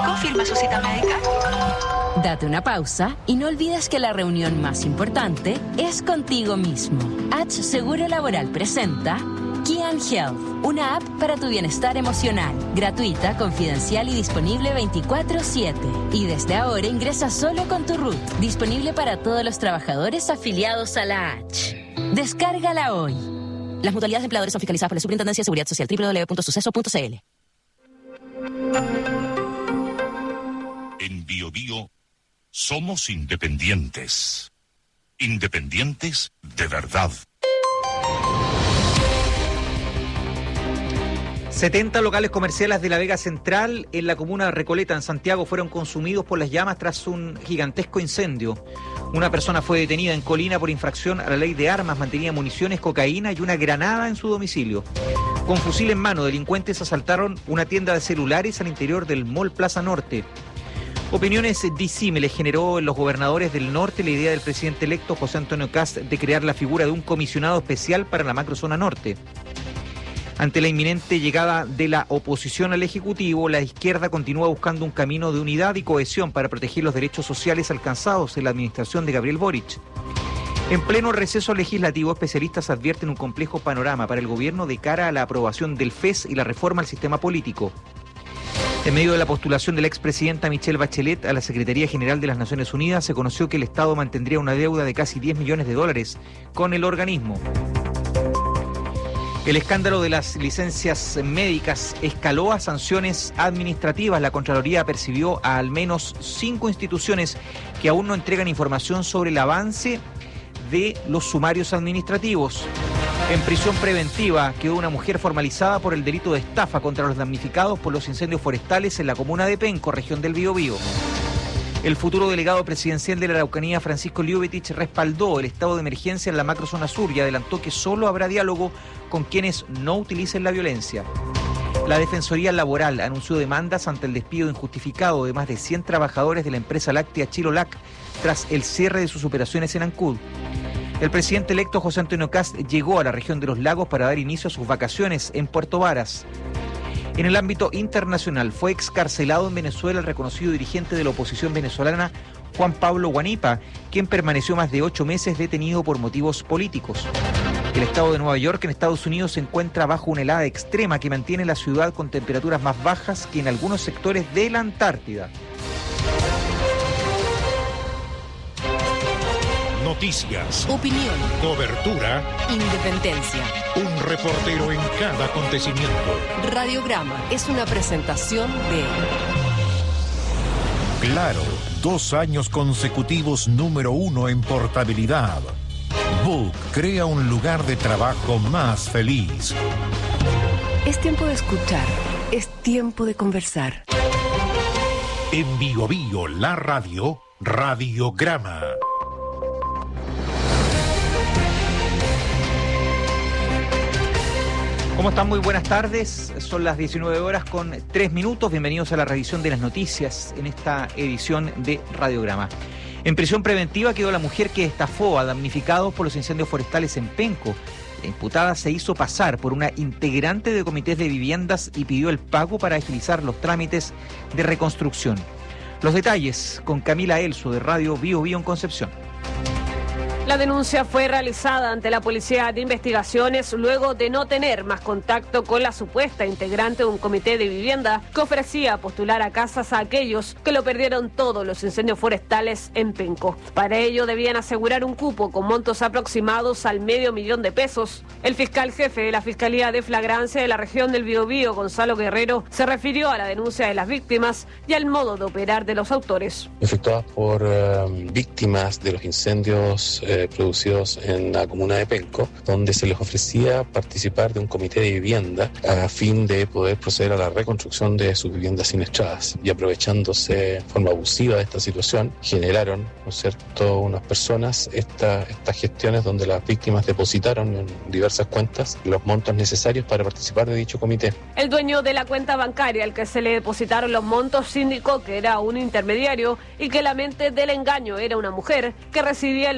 ¿Confirma su cita médica? Date una pausa y no olvides que la reunión más importante es contigo mismo. H Seguro Laboral presenta Kian Health, una app para tu bienestar emocional, gratuita, confidencial y disponible 24/7. Y desde ahora ingresa solo con tu RUT, disponible para todos los trabajadores afiliados a la H. Descárgala hoy. Las mutualidades de empleadores son fiscalizadas por la Superintendencia de Seguridad Social, www.suceso.cl. En Bio Bio somos independientes. Independientes de verdad. 70 locales comerciales de la Vega Central en la comuna de Recoleta, en Santiago, fueron consumidos por las llamas tras un gigantesco incendio. Una persona fue detenida en Colina por infracción a la ley de armas, mantenía municiones, cocaína y una granada en su domicilio. Con fusil en mano, delincuentes asaltaron una tienda de celulares al interior del Mall Plaza Norte. Opiniones disímiles generó en los gobernadores del norte la idea del presidente electo José Antonio Kast de crear la figura de un comisionado especial para la macrozona norte. Ante la inminente llegada de la oposición al Ejecutivo, la izquierda continúa buscando un camino de unidad y cohesión para proteger los derechos sociales alcanzados en la administración de Gabriel Boric. En pleno receso legislativo, especialistas advierten un complejo panorama para el gobierno de cara a la aprobación del FES y la reforma al sistema político. En medio de la postulación de la expresidenta Michelle Bachelet a la Secretaría General de las Naciones Unidas, se conoció que el Estado mantendría una deuda de casi $10 millones con el organismo. El escándalo de las licencias médicas escaló a sanciones administrativas. La Contraloría percibió a al menos 5 instituciones que aún no entregan información sobre el avance de los sumarios administrativos. En prisión preventiva quedó una mujer formalizada por el delito de estafa contra los damnificados por los incendios forestales en la comuna de Penco, región del Biobío. El futuro delegado presidencial de la Araucanía, Francisco Lluvetic, respaldó el estado de emergencia en la macrozona sur y adelantó que solo habrá diálogo con quienes no utilicen la violencia. La Defensoría Laboral anunció demandas ante el despido injustificado de más de 100 trabajadores de la empresa láctea Chilolac tras el cierre de sus operaciones en Ancud. El presidente electo José Antonio Kast llegó a la región de los lagos para dar inicio a sus vacaciones en Puerto Varas. En el ámbito internacional, fue excarcelado en Venezuela el reconocido dirigente de la oposición venezolana, Juan Pablo Guanipa, quien permaneció más de 8 meses detenido por motivos políticos. El estado de Nueva York, en Estados Unidos, se encuentra bajo una helada extrema que mantiene la ciudad con temperaturas más bajas que en algunos sectores de la Antártida. Noticias, opinión, cobertura, independencia. un reportero en cada acontecimiento. Radiograma es una presentación de Claro, 2 años consecutivos número 1 en portabilidad. Book crea un lugar de trabajo más feliz. Es tiempo de escuchar, es tiempo de conversar. En Bio Bio, la radio, Radiograma. ¿Cómo están? Muy buenas tardes. Son las 19 horas con 3 minutos. Bienvenidos a la revisión de las noticias en esta edición de Radiograma. En prisión preventiva quedó la mujer que estafó a damnificados por los incendios forestales en Penco. La imputada se hizo pasar por una integrante de comités de viviendas y pidió el pago para agilizar los trámites de reconstrucción. Los detalles con Camila Elso de Radio Bio Bio en Concepción. La denuncia fue realizada ante la Policía de Investigaciones luego de no tener más contacto con la supuesta integrante de un comité de vivienda que ofrecía postular a casas a aquellos que lo perdieron todos los incendios forestales en Penco. Para ello debían asegurar un cupo con montos aproximados al $500,000. El fiscal jefe de la Fiscalía de Flagrancia de la región del Biobío, Gonzalo Guerrero, se refirió a la denuncia de las víctimas y al modo de operar de los autores. Efectuadas por víctimas de los incendios producidos en la comuna de Penco, donde se les ofrecía participar de un comité de vivienda a fin de poder proceder a la reconstrucción de sus viviendas siniestradas. Y aprovechándose de forma abusiva de esta situación, generaron, ¿no es cierto?, unas personas estas gestiones donde las víctimas depositaron en diversas cuentas los montos necesarios para participar de dicho comité. El dueño de la cuenta bancaria al que se le depositaron los montos indicó que era un intermediario y que la mente del engaño era una mujer que residía en los Andes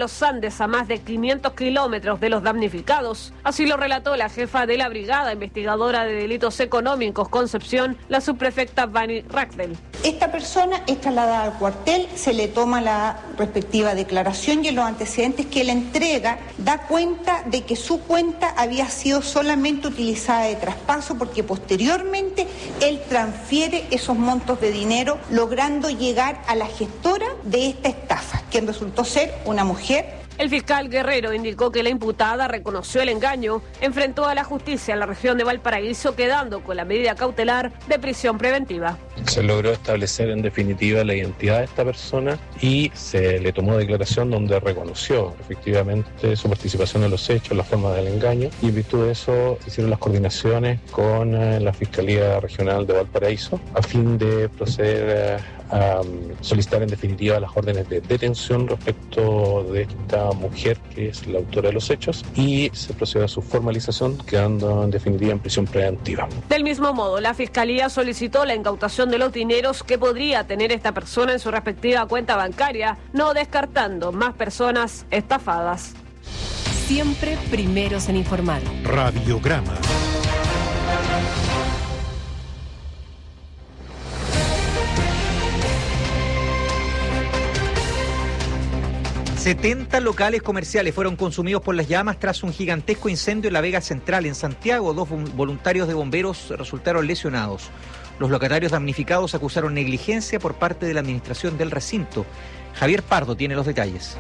civiles a más de 500 kilómetros de los damnificados. Así lo relató la jefa de la Brigada Investigadora de Delitos Económicos Concepción, la subprefecta Vani Ragdel. Esta persona es trasladada al cuartel, se le toma la respectiva declaración y en los antecedentes que él entrega da cuenta de que su cuenta había sido solamente utilizada de traspaso porque posteriormente él transfiere esos montos de dinero logrando llegar a la gestora de esta estafa, quien resultó ser una mujer. El fiscal Guerrero indicó que la imputada reconoció el engaño, enfrentó a la justicia en la región de Valparaíso, quedando con la medida cautelar de prisión preventiva. Se logró establecer en definitiva la identidad de esta persona y se le tomó declaración donde reconoció efectivamente su participación en los hechos, la forma del engaño, y en virtud de eso se hicieron las coordinaciones con la Fiscalía Regional de Valparaíso a fin de proceder a solicitar en definitiva las órdenes de detención respecto de esta mujer que es la autora de los hechos y se procede a su formalización quedando en definitiva en prisión preventiva. Del mismo modo, la Fiscalía solicitó la incautación de los dineros que podría tener esta persona en su respectiva cuenta bancaria, no descartando más personas estafadas. Siempre primeros en informar. Radiograma. ...70 locales comerciales fueron consumidos por las llamas tras un gigantesco incendio en la Vega Central. En Santiago, 2 voluntarios de bomberos resultaron lesionados. Los locatarios damnificados acusaron negligencia por parte de la administración del recinto. Javier Pardo tiene los detalles.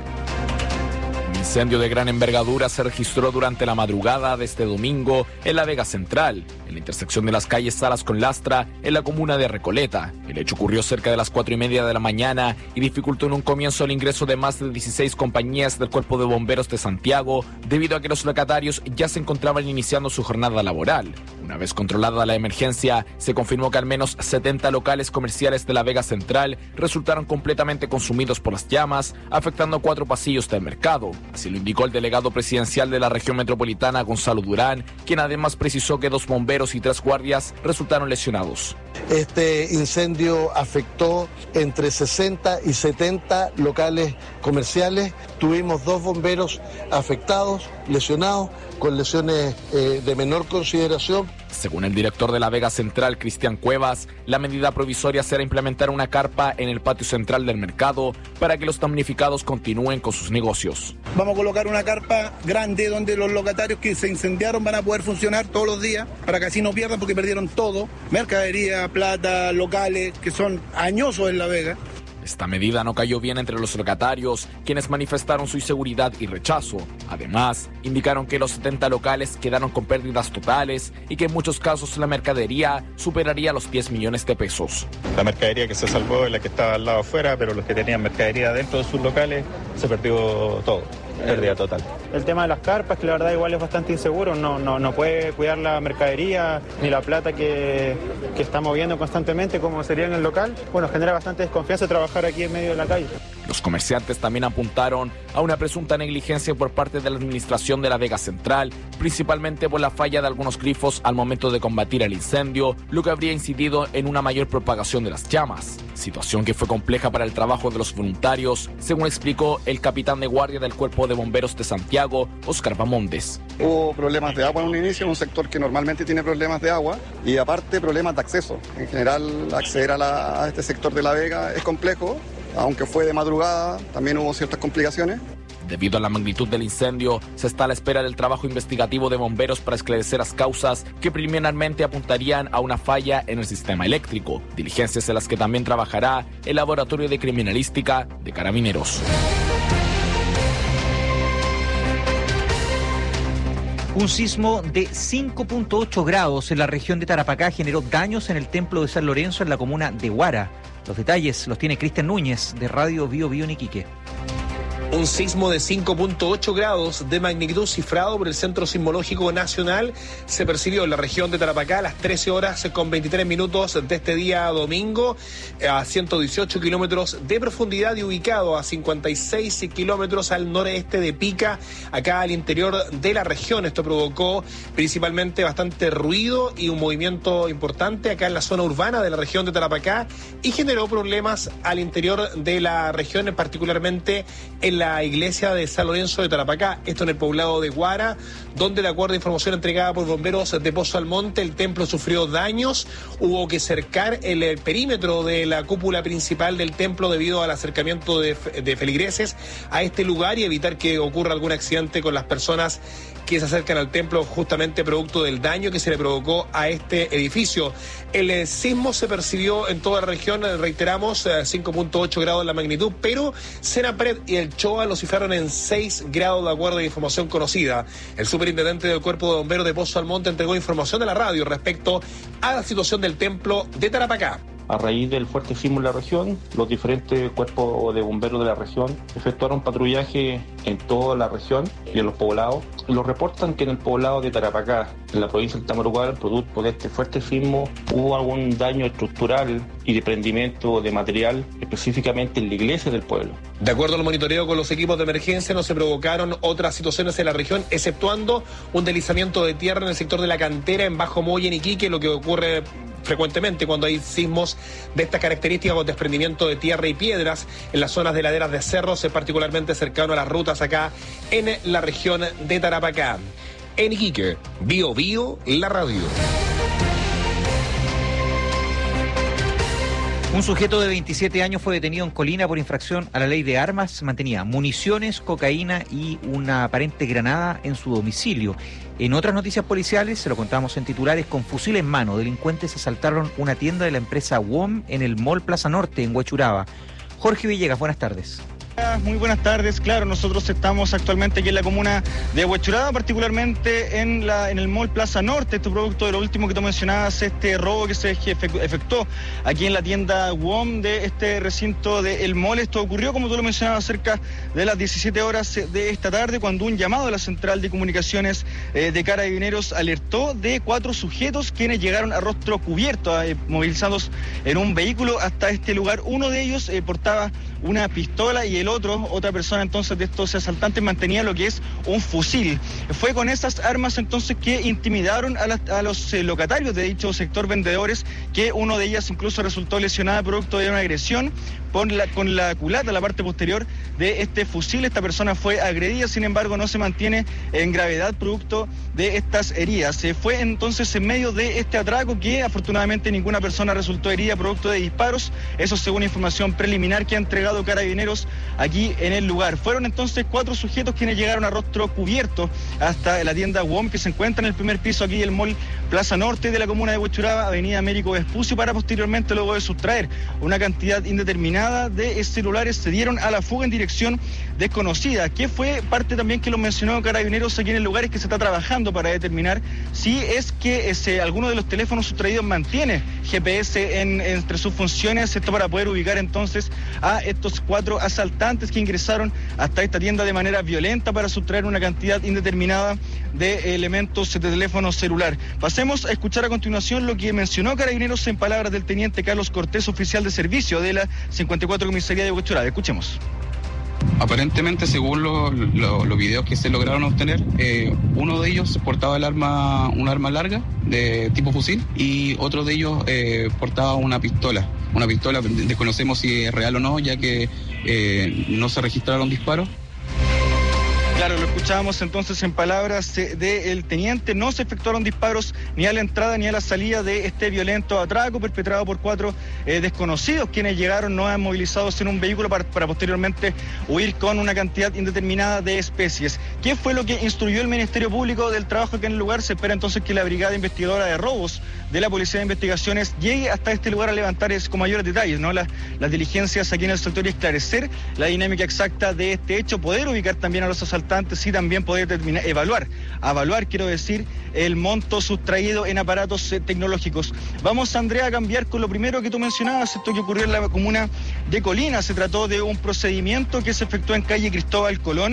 Un incendio de gran envergadura se registró durante la madrugada de este domingo en la Vega Central, en la intersección de las calles Salas con Lastra, en la comuna de Recoleta. El hecho ocurrió cerca de las 4:30 de la mañana y dificultó en un comienzo el ingreso de más de 16 compañías del Cuerpo de Bomberos de Santiago, debido a que los locatarios ya se encontraban iniciando su jornada laboral. Una vez controlada la emergencia, se confirmó que al menos 70 locales comerciales de la Vega Central resultaron completamente consumidos por las llamas, afectando 4 pasillos del mercado. Así lo indicó el delegado presidencial de la región metropolitana, Gonzalo Durán, quien además precisó que 2 bomberos y 3 guardias resultaron lesionados. Este incendio afectó entre 60 y 70 locales comerciales. Tuvimos 2 bomberos afectados, lesionados, con lesiones de menor consideración. Según el director de la Vega Central, Cristian Cuevas, la medida provisoria será implementar una carpa en el patio central del mercado para que los damnificados continúen con sus negocios. Vamos a colocar una carpa grande donde los locatarios que se incendiaron van a poder funcionar todos los días para que así no pierdan, porque perdieron todo, mercadería, plata, locales que son añosos en La Vega. Esta medida no cayó bien entre los locatarios, quienes manifestaron su inseguridad y rechazo. Además, indicaron que los 70 locales quedaron con pérdidas totales y que en muchos casos la mercadería superaría los 10 millones de pesos. La mercadería que se salvó es la que estaba al lado afuera, pero los que tenían mercadería dentro de sus locales se perdió todo. Pérdida total. El tema de las carpas, que la verdad igual es bastante inseguro, no puede cuidar la mercadería ni la plata que está moviendo constantemente como sería en el local. Bueno, genera bastante desconfianza trabajar aquí en medio de la calle. Los comerciantes también apuntaron a una presunta negligencia por parte de la administración de la Vega Central, principalmente por la falla de algunos grifos al momento de combatir el incendio, lo que habría incidido en una mayor propagación de las llamas. Situación que fue compleja para el trabajo de los voluntarios, según explicó el capitán de guardia del Cuerpo de Bomberos de Santiago, Oscar Bamondes. Hubo problemas de agua en un inicio, un sector que normalmente tiene problemas de agua, y aparte problemas de acceso. En general, acceder a este sector de La Vega es complejo, aunque fue de madrugada, también hubo ciertas complicaciones. Debido a la magnitud del incendio, se está a la espera del trabajo investigativo de bomberos para esclarecer las causas que preliminarmente apuntarían a una falla en el sistema eléctrico, diligencias en las que también trabajará el Laboratorio de Criminalística de Carabineros. Un sismo de 5.8 grados en la región de Tarapacá generó daños en el templo de San Lorenzo en la comuna de Huara. Los detalles los tiene Cristian Núñez de Radio Bio Bio en Iquique. Un sismo de 5.8 grados de magnitud cifrado por el Centro Sismológico Nacional se percibió en la región de Tarapacá a las 13 horas con 23 minutos de este día domingo, a 118 kilómetros de profundidad y ubicado a 56 kilómetros al noreste de Pica, acá al interior de la región. Esto provocó principalmente bastante ruido y un movimiento importante acá en la zona urbana de la región de Tarapacá y generó problemas al interior de la región, particularmente en la iglesia de San Lorenzo de Tarapacá, esto en el poblado de Guara, donde de acuerdo a información entregada por bomberos de Pozo Almonte, el templo sufrió daños, hubo que cercar el perímetro de la cúpula principal del templo debido al acercamiento de feligreses a este lugar y evitar que ocurra algún accidente con las personas que se acercan al templo, justamente producto del daño que se le provocó a este edificio. El sismo se percibió en toda la región, reiteramos, 5.8 grados la magnitud, pero Senapred y el CHOA lo cifraron en 6 grados de acuerdo a información conocida. El superintendente del Cuerpo de Bomberos de Pozo Almonte entregó información a la radio respecto a la situación del templo de Tarapacá. A raíz del fuerte sismo en la región, los diferentes cuerpos de bomberos de la región efectuaron patrullaje en toda la región y en los poblados. Los reportan que en el poblado de Tarapacá, en la provincia del Tamarugal, producto de este fuerte sismo, hubo algún daño estructural y desprendimiento de material, específicamente en la iglesia del pueblo. De acuerdo al monitoreo con los equipos de emergencia, no se provocaron otras situaciones en la región, exceptuando un deslizamiento de tierra en el sector de la cantera en Bajo Moya, en Iquique, lo que ocurre frecuentemente cuando hay sismos de estas características con desprendimiento de tierra y piedras en las zonas de laderas de cerros, particularmente cercano a las rutas acá en la región de Tarapacá. En Iquique, Bio Bio, la radio. Un sujeto de 27 años fue detenido en Colina por infracción a la ley de armas. Mantenía municiones, cocaína y una aparente granada en su domicilio. En otras noticias policiales, se lo contamos en titulares, con fusil en mano, delincuentes asaltaron una tienda de la empresa WOM en el Mall Plaza Norte, en Huechuraba. Jorge Villegas, buenas tardes. Muy buenas tardes. Claro, nosotros estamos actualmente aquí en la comuna de Huechuraba, particularmente en el Mall Plaza Norte. Esto producto de lo último que tú mencionabas, este robo que se efectuó aquí en la tienda WOM de este recinto del mall. Esto ocurrió, como tú lo mencionabas, cerca de las 17 horas de esta tarde, cuando un llamado de la Central de Comunicaciones de Carabineros alertó de 4 sujetos quienes llegaron a rostro cubierto, movilizados en un vehículo hasta este lugar. Uno de ellos portaba una pistola y otra persona entonces de estos asaltantes mantenía lo que es un fusil. Fue con esas armas entonces que intimidaron a los locatarios de dicho sector, vendedores, que uno de ellas incluso resultó lesionada producto de una agresión con la culata, la parte posterior de este fusil. Esta persona fue agredida, sin embargo no se mantiene en gravedad producto de estas heridas. Se fue entonces en medio de este atraco que afortunadamente ninguna persona resultó herida producto de disparos, eso según información preliminar que ha entregado Carabineros aquí en el lugar. Fueron entonces 4 sujetos quienes llegaron a rostro cubierto hasta la tienda WOM, que se encuentra en el primer piso aquí del Mall Plaza Norte de la comuna de Huechuraba, avenida Américo Vespucio, para posteriormente, luego de sustraer una cantidad indeterminada de celulares, se dieron a la fuga en dirección desconocida, que fue parte también que lo mencionó Carabineros aquí en el lugar, es que se está trabajando para determinar si es que alguno de los teléfonos sustraídos mantiene GPS entre sus funciones, esto para poder ubicar entonces a estos 4 asaltantes que ingresaron hasta esta tienda de manera violenta para sustraer una cantidad indeterminada de elementos de teléfono celular. Pasemos a escuchar a continuación lo que mencionó Carabineros en palabras del teniente Carlos Cortés, oficial de servicio de la 54 Comisaría de Huechuraba. Escuchemos. Aparentemente, según los videos que se lograron obtener, uno de ellos portaba un arma larga de tipo fusil y otro de ellos portaba una pistola. Desconocemos si es real o no, ya que no se registraron disparos. Claro, lo escuchábamos entonces en palabras del teniente. No se efectuaron disparos ni a la entrada ni a la salida de este violento atraco perpetrado por 4 desconocidos, quienes llegaron no movilizados en un vehículo para posteriormente huir con una cantidad indeterminada de especies. ¿Qué fue lo que instruyó el Ministerio Público del Trabajo aquí en el lugar? Se espera entonces que la Brigada Investigadora de Robos de la Policía de Investigaciones llegue hasta este lugar a levantar con mayores detalles, ¿no? Las diligencias aquí en el sector y esclarecer la dinámica exacta de este hecho, poder ubicar también a los asaltantes y también poder determinar, evaluar, quiero decir, el monto sustraído en aparatos tecnológicos. Vamos, Andrea, a cambiar con lo primero que tú mencionabas, esto que ocurrió en la comuna de Colina. Se trató de un procedimiento que se efectuó en calle Cristóbal Colón,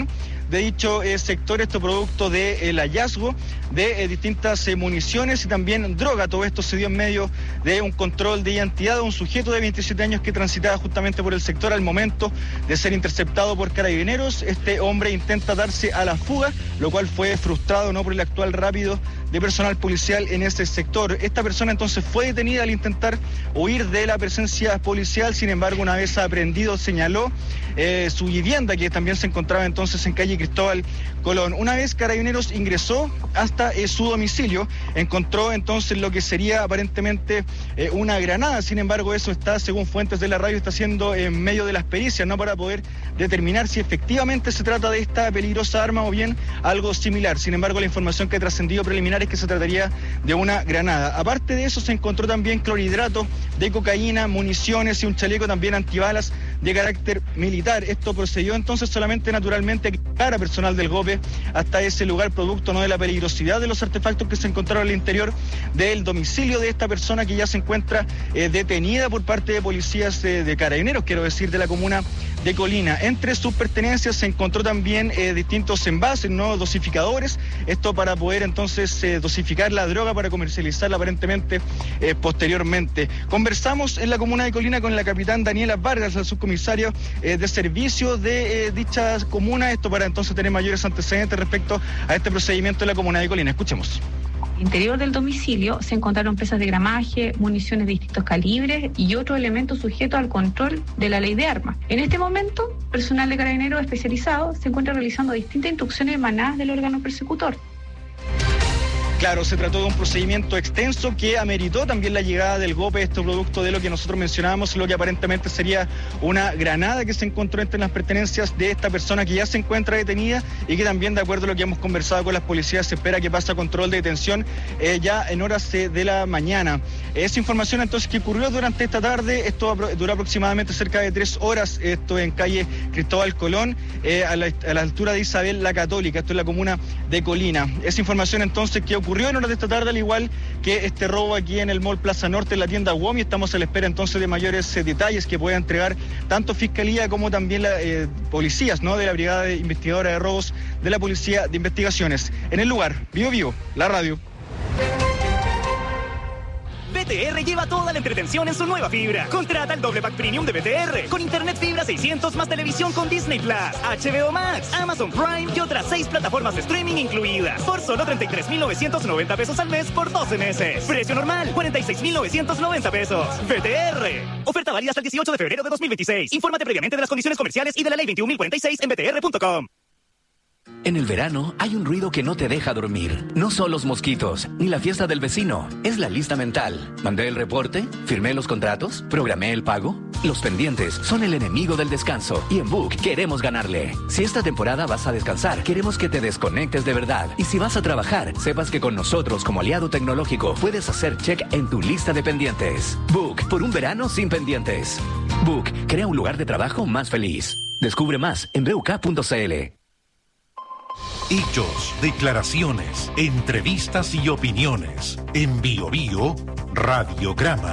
de dicho sector, esto producto del hallazgo de distintas municiones y también droga. Todo esto se dio en medio de un control de identidad de un sujeto de 27 años que transitaba justamente por el sector al momento de ser interceptado por carabineros. Este hombre intenta darse a la fuga, lo cual fue frustrado por el actual rápido de personal policial en ese sector. Esta persona entonces fue detenida al intentar huir de la presencia policial. Sin embargo, una vez aprendido, señaló su vivienda, que también se encontraba entonces en calle Cristóbal Colón. Una vez Carabineros ingresó hasta su domicilio, encontró entonces lo que sería aparentemente una granada. Sin embargo, eso está, según fuentes de la radio, está siendo en medio de las pericias, para poder determinar si efectivamente se trata de esta peligrosa arma o bien algo similar. Sin embargo, la información que ha trascendido preliminar es que se trataría de una granada. Aparte de eso, se encontró también clorhidrato de cocaína, municiones y un chaleco también antibalas de carácter militar. Esto procedió entonces solamente naturalmente a quitar a personal del GOPE hasta ese lugar, producto de la peligrosidad de los artefactos que se encontraron al interior del domicilio de esta persona, que ya se encuentra detenida por parte de policías de Carabineros, quiero decir, de la comuna de Colina. Entre sus pertenencias se encontró también distintos envases, dosificadores, esto para poder entonces dosificar la droga para comercializarla aparentemente posteriormente. Conversamos en la comuna de Colina con la capitán Daniela Vargas, la subcomisario de servicio de dicha comuna, esto para entonces tener mayores antecedentes respecto a este procedimiento en la comuna de Colina. Escuchemos. Interior del domicilio se encontraron piezas de gramaje, municiones de distintos calibres y otros elementos sujetos al control de la ley de armas. En este momento, personal de Carabineros especializado se encuentra realizando distintas instrucciones emanadas del órgano persecutor. Claro, se trató de un procedimiento extenso que ameritó también la llegada del GOPE, esto producto de lo que nosotros mencionábamos, lo que aparentemente sería una granada que se encontró entre las pertenencias de esta persona que ya se encuentra detenida y que también, de acuerdo a lo que hemos conversado con las policías, se espera que pase a control de detención ya en horas de la mañana. Esa información entonces que ocurrió durante esta tarde, esto duró aproximadamente cerca de 3 horas, esto en calle Cristóbal Colón, a la altura de Isabel la Católica, esto es la comuna de Colina. Esa información entonces que ocurrió en horas de esta tarde, al igual que este robo aquí en el Mall Plaza Norte, en la tienda WOM, y estamos a la espera entonces de mayores detalles que pueda entregar tanto Fiscalía como también la policías, de la Brigada Investigadora de Robos de la Policía de Investigaciones. En el lugar, Vivo, la radio. BTR lleva toda la entretención en su nueva fibra. Contrata el doble pack premium de BTR con internet fibra 600 más televisión con Disney Plus, HBO Max, Amazon Prime y otras 6 plataformas de streaming incluidas por solo 33,990 pesos al mes por 12 meses. Precio normal 46,990 pesos. BTR. Oferta válida hasta el 18 de febrero de 2026. Infórmate previamente de las condiciones comerciales y de la ley 21.046 en btr.com. En el verano hay un ruido que no te deja dormir. No son los mosquitos, ni la fiesta del vecino. Es la lista mental. ¿Mandé el reporte? ¿Firmé los contratos? ¿Programé el pago? Los pendientes son el enemigo del descanso. Y en Book queremos ganarle. Si esta temporada vas a descansar, queremos que te desconectes de verdad. Y si vas a trabajar, sepas que con nosotros como aliado tecnológico puedes hacer check en tu lista de pendientes. Book, por un verano sin pendientes. Book, crea un lugar de trabajo más feliz. Descubre más en BUK.cl. Hechos, declaraciones, entrevistas y opiniones. En Bio Bio, Radiograma.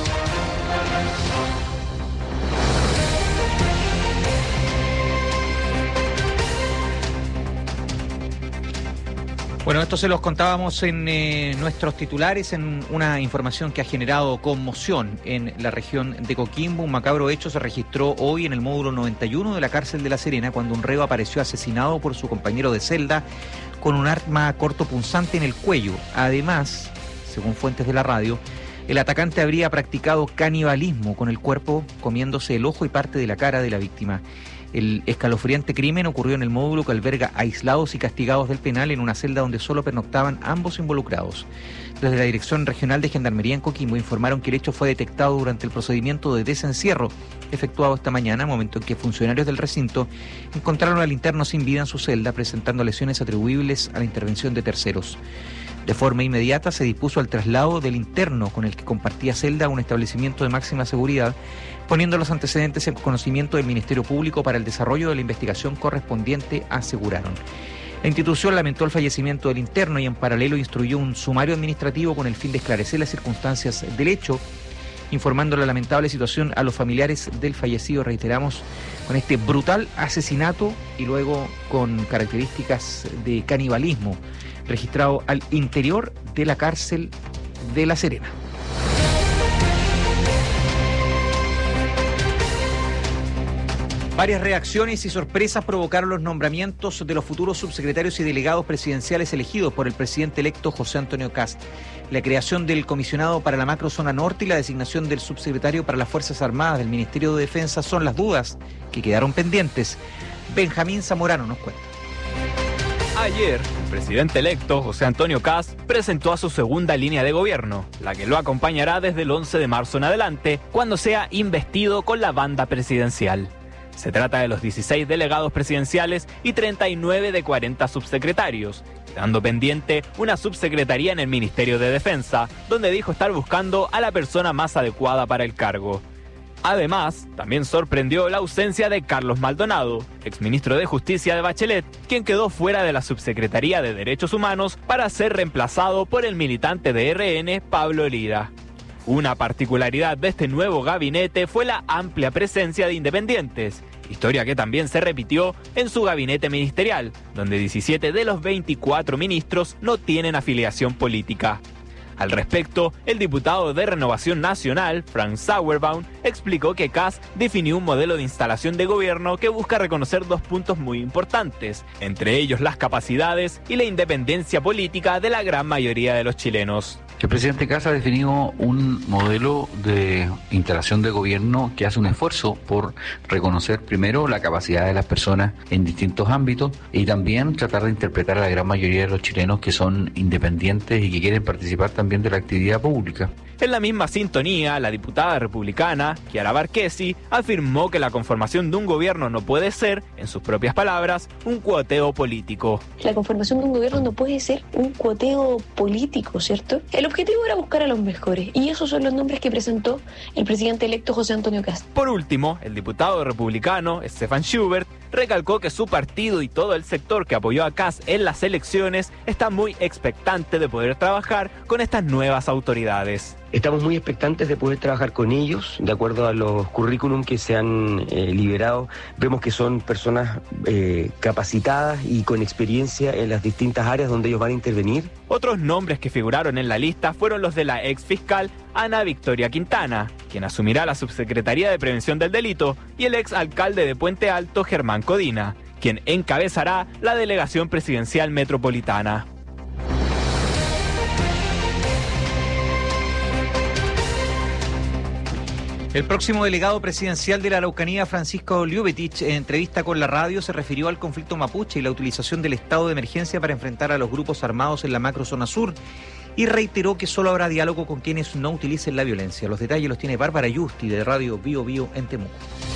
Bueno, esto se los contábamos en nuestros titulares, en una información que ha generado conmoción en la región de Coquimbo. Un macabro hecho se registró hoy en el módulo 91 de la cárcel de La Serena, cuando un reo apareció asesinado por su compañero de celda con un arma cortopunzante en el cuello. Además, según fuentes de la radio, el atacante habría practicado canibalismo con el cuerpo, comiéndose el ojo y parte de la cara de la víctima. El escalofriante crimen ocurrió en el módulo que alberga aislados y castigados del penal, en una celda donde solo pernoctaban ambos involucrados. Desde la Dirección Regional de Gendarmería en Coquimbo informaron que el hecho fue detectado durante el procedimiento de desencierro efectuado esta mañana, momento en que funcionarios del recinto encontraron al interno sin vida en su celda, presentando lesiones atribuibles a la intervención de terceros. De forma inmediata se dispuso el traslado del interno con el que compartía celda a un establecimiento de máxima seguridad, poniendo los antecedentes en conocimiento del Ministerio Público para el desarrollo de la investigación correspondiente, aseguraron. La institución lamentó el fallecimiento del interno y en paralelo instruyó un sumario administrativo con el fin de esclarecer las circunstancias del hecho, informando la lamentable situación a los familiares del fallecido. Reiteramos, con este brutal asesinato y luego con características de canibalismo registrado al interior de la cárcel de La Serena. Varias reacciones y sorpresas provocaron los nombramientos de los futuros subsecretarios y delegados presidenciales elegidos por el presidente electo José Antonio Kast. La creación del comisionado para la macrozona norte y la designación del subsecretario para las Fuerzas Armadas del Ministerio de Defensa son las dudas que quedaron pendientes. Benjamín Zamorano nos cuenta. Ayer, el presidente electo, José Antonio Kast, presentó a su segunda línea de gobierno, la que lo acompañará desde el 11 de marzo en adelante, cuando sea investido con la banda presidencial. Se trata de los 16 delegados presidenciales y 39 de 40 subsecretarios, quedando pendiente una subsecretaría en el Ministerio de Defensa, donde dijo estar buscando a la persona más adecuada para el cargo. Además, también sorprendió la ausencia de Carlos Maldonado, exministro de Justicia de Bachelet, quien quedó fuera de la Subsecretaría de Derechos Humanos para ser reemplazado por el militante de RN, Pablo Lira. Una particularidad de este nuevo gabinete fue la amplia presencia de independientes, historia que también se repitió en su gabinete ministerial, donde 17 de los 24 ministros no tienen afiliación política. Al respecto, el diputado de Renovación Nacional, Frank Sauerbaum, explicó que Kast definió un modelo de instalación de gobierno que busca reconocer dos puntos muy importantes, entre ellos las capacidades y la independencia política de la gran mayoría de los chilenos. El presidente Kast ha definido un modelo de instalación de gobierno que hace un esfuerzo por reconocer primero la capacidad de las personas en distintos ámbitos y también tratar de interpretar a la gran mayoría de los chilenos que son independientes y que quieren participar también de la actividad pública. En la misma sintonía, la diputada republicana, Chiara Barquesi, afirmó que la conformación de un gobierno no puede ser, en sus propias palabras, un cuoteo político. La conformación de un gobierno no puede ser un cuoteo político, ¿cierto? El objetivo era buscar a los mejores, y esos son los nombres que presentó el presidente electo José Antonio Kast. Por último, el diputado republicano, Stefan Schubert, recalcó que su partido y todo el sector que apoyó a Kast en las elecciones está muy expectante de poder trabajar con estas nuevas autoridades. Estamos muy expectantes de poder trabajar con ellos, de acuerdo a los currículum que se han liberado. Vemos que son personas capacitadas y con experiencia en las distintas áreas donde ellos van a intervenir. Otros nombres que figuraron en la lista fueron los de la ex fiscal Ana Victoria Quintana, quien asumirá la Subsecretaría de Prevención del Delito, y el ex alcalde de Puente Alto, Germán Codina, quien encabezará la delegación presidencial metropolitana. El próximo delegado presidencial de la Araucanía, Francisco Lluvetich, en entrevista con la radio, se refirió al conflicto mapuche y la utilización del estado de emergencia para enfrentar a los grupos armados en la macrozona sur, y reiteró que solo habrá diálogo con quienes no utilicen la violencia. Los detalles los tiene Bárbara Yusti, de Radio Bio Bio en Temuco.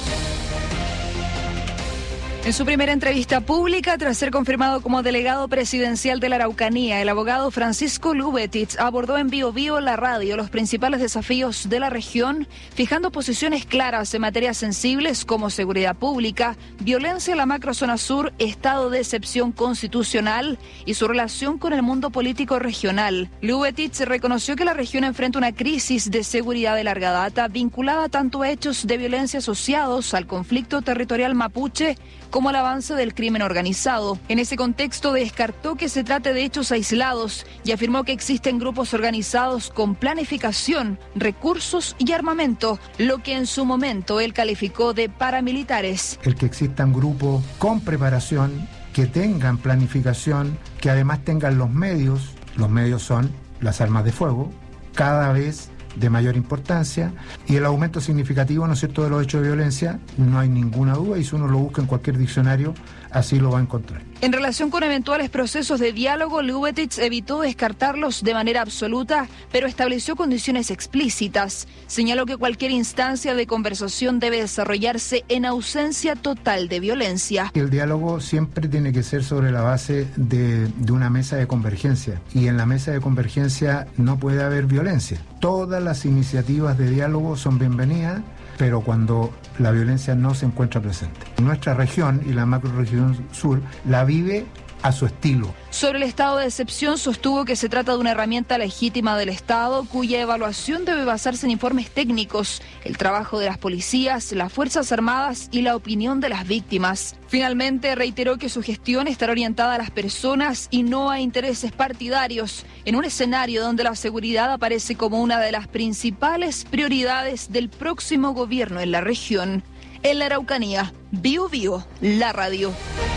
En su primera entrevista pública, tras ser confirmado como delegado presidencial de la Araucanía, el abogado Francisco Lluvetich abordó en Bio Bio la radio los principales desafíos de la región, fijando posiciones claras en materias sensibles como seguridad pública, violencia en la macrozona sur, estado de excepción constitucional y su relación con el mundo político regional. Lluvetich reconoció que la región enfrenta una crisis de seguridad de larga data vinculada tanto a hechos de violencia asociados al conflicto territorial mapuche como al avance del crimen organizado. En ese contexto descartó que se trate de hechos aislados y afirmó que existen grupos organizados con planificación, recursos y armamento, lo que en su momento él calificó de paramilitares. El que existan grupos con preparación, que tengan planificación, que además tengan los medios son las armas de fuego, cada vez de mayor importancia, y el aumento significativo, ¿no es cierto?, de los hechos de violencia, no hay ninguna duda, y si uno lo busca en cualquier diccionario, así lo va a encontrar. En relación con eventuales procesos de diálogo, Lluvetich evitó descartarlos de manera absoluta, pero estableció condiciones explícitas. Señaló que cualquier instancia de conversación debe desarrollarse en ausencia total de violencia. El diálogo siempre tiene que ser sobre la base de una mesa de convergencia, y en la mesa de convergencia no puede haber violencia. Todas las iniciativas de diálogo son bienvenidas, pero cuando la violencia no se encuentra presente. Nuestra región y la macrorregión sur la vive a su estilo. Sobre el estado de excepción, sostuvo que se trata de una herramienta legítima del Estado cuya evaluación debe basarse en informes técnicos, el trabajo de las policías, las Fuerzas Armadas y la opinión de las víctimas. Finalmente, reiteró que su gestión estará orientada a las personas y no a intereses partidarios, en un escenario donde la seguridad aparece como una de las principales prioridades del próximo gobierno en la región. En la Araucanía, Bío Bío, la radio.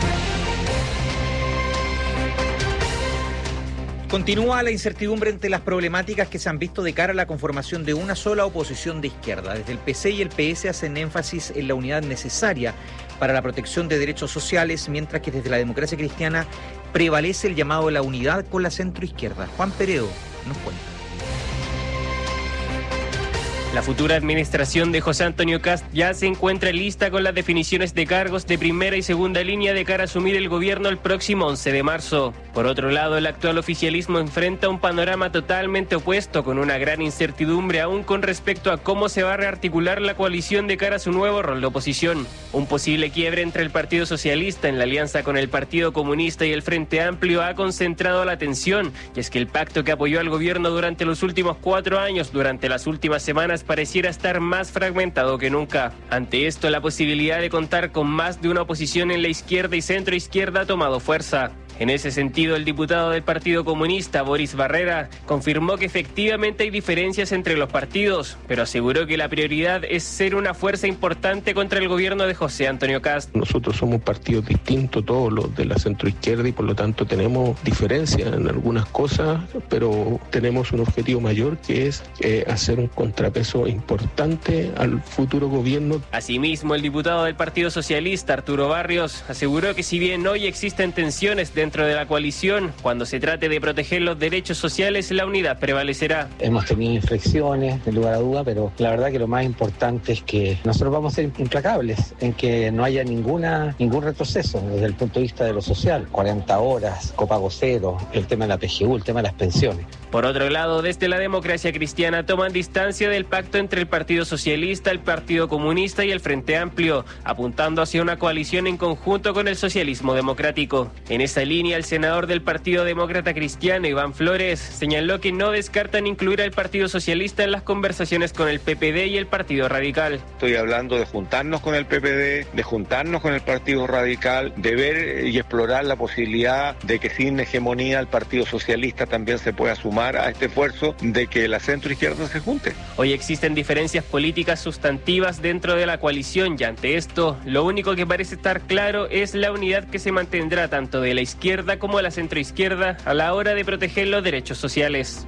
Continúa la incertidumbre entre las problemáticas que se han visto de cara a la conformación de una sola oposición de izquierda. Desde el PC y el PS hacen énfasis en la unidad necesaria para la protección de derechos sociales, mientras que desde la Democracia Cristiana prevalece el llamado a la unidad con la centroizquierda. Juan Peredo nos cuenta. La futura administración de José Antonio Kast ya se encuentra lista con las definiciones de cargos de primera y segunda línea de cara a asumir el gobierno el próximo 11 de marzo. Por otro lado, el actual oficialismo enfrenta un panorama totalmente opuesto, con una gran incertidumbre aún con respecto a cómo se va a rearticular la coalición de cara a su nuevo rol de oposición. Un posible quiebre entre el Partido Socialista en la alianza con el Partido Comunista y el Frente Amplio ha concentrado la atención, y es que el pacto que apoyó al gobierno durante los últimos 4 años, durante las últimas semanas, pareciera estar más fragmentado que nunca. Ante esto, la posibilidad de contar con más de una oposición en la izquierda y centroizquierda ha tomado fuerza. En ese sentido, el diputado del Partido Comunista, Boris Barrera, confirmó que efectivamente hay diferencias entre los partidos, pero aseguró que la prioridad es ser una fuerza importante contra el gobierno de José Antonio Kast. Nosotros somos partidos distintos, todos los de la centroizquierda, y por lo tanto tenemos diferencias en algunas cosas, pero tenemos un objetivo mayor, que es hacer un contrapeso importante al futuro gobierno. Asimismo, el diputado del Partido Socialista, Arturo Barrios, aseguró que si bien hoy existen tensiones dentro de la coalición, cuando se trate de proteger los derechos sociales, la unidad prevalecerá. Hemos tenido inflexiones, sin lugar a duda, pero la verdad que lo más importante es que nosotros vamos a ser implacables en que no haya ningún retroceso desde el punto de vista de lo social. 40 horas, copago cero, el tema de la PGU, el tema de las pensiones. Por otro lado, desde la Democracia Cristiana toman distancia del pacto entre el Partido Socialista, el Partido Comunista y el Frente Amplio, apuntando hacia una coalición en conjunto con el socialismo democrático. En esa línea, el senador del Partido Demócrata Cristiano, Iván Flores, señaló que no descartan incluir al Partido Socialista en las conversaciones con el PPD y el Partido Radical. Estoy hablando de juntarnos con el PPD, de juntarnos con el Partido Radical, de ver y explorar la posibilidad de que sin hegemonía el Partido Socialista también se pueda sumar a este esfuerzo de que la centroizquierda se junte. Hoy existen diferencias políticas sustantivas dentro de la coalición, y ante esto, lo único que parece estar claro es la unidad que se mantendrá tanto de la izquierda como de la centroizquierda a la hora de proteger los derechos sociales.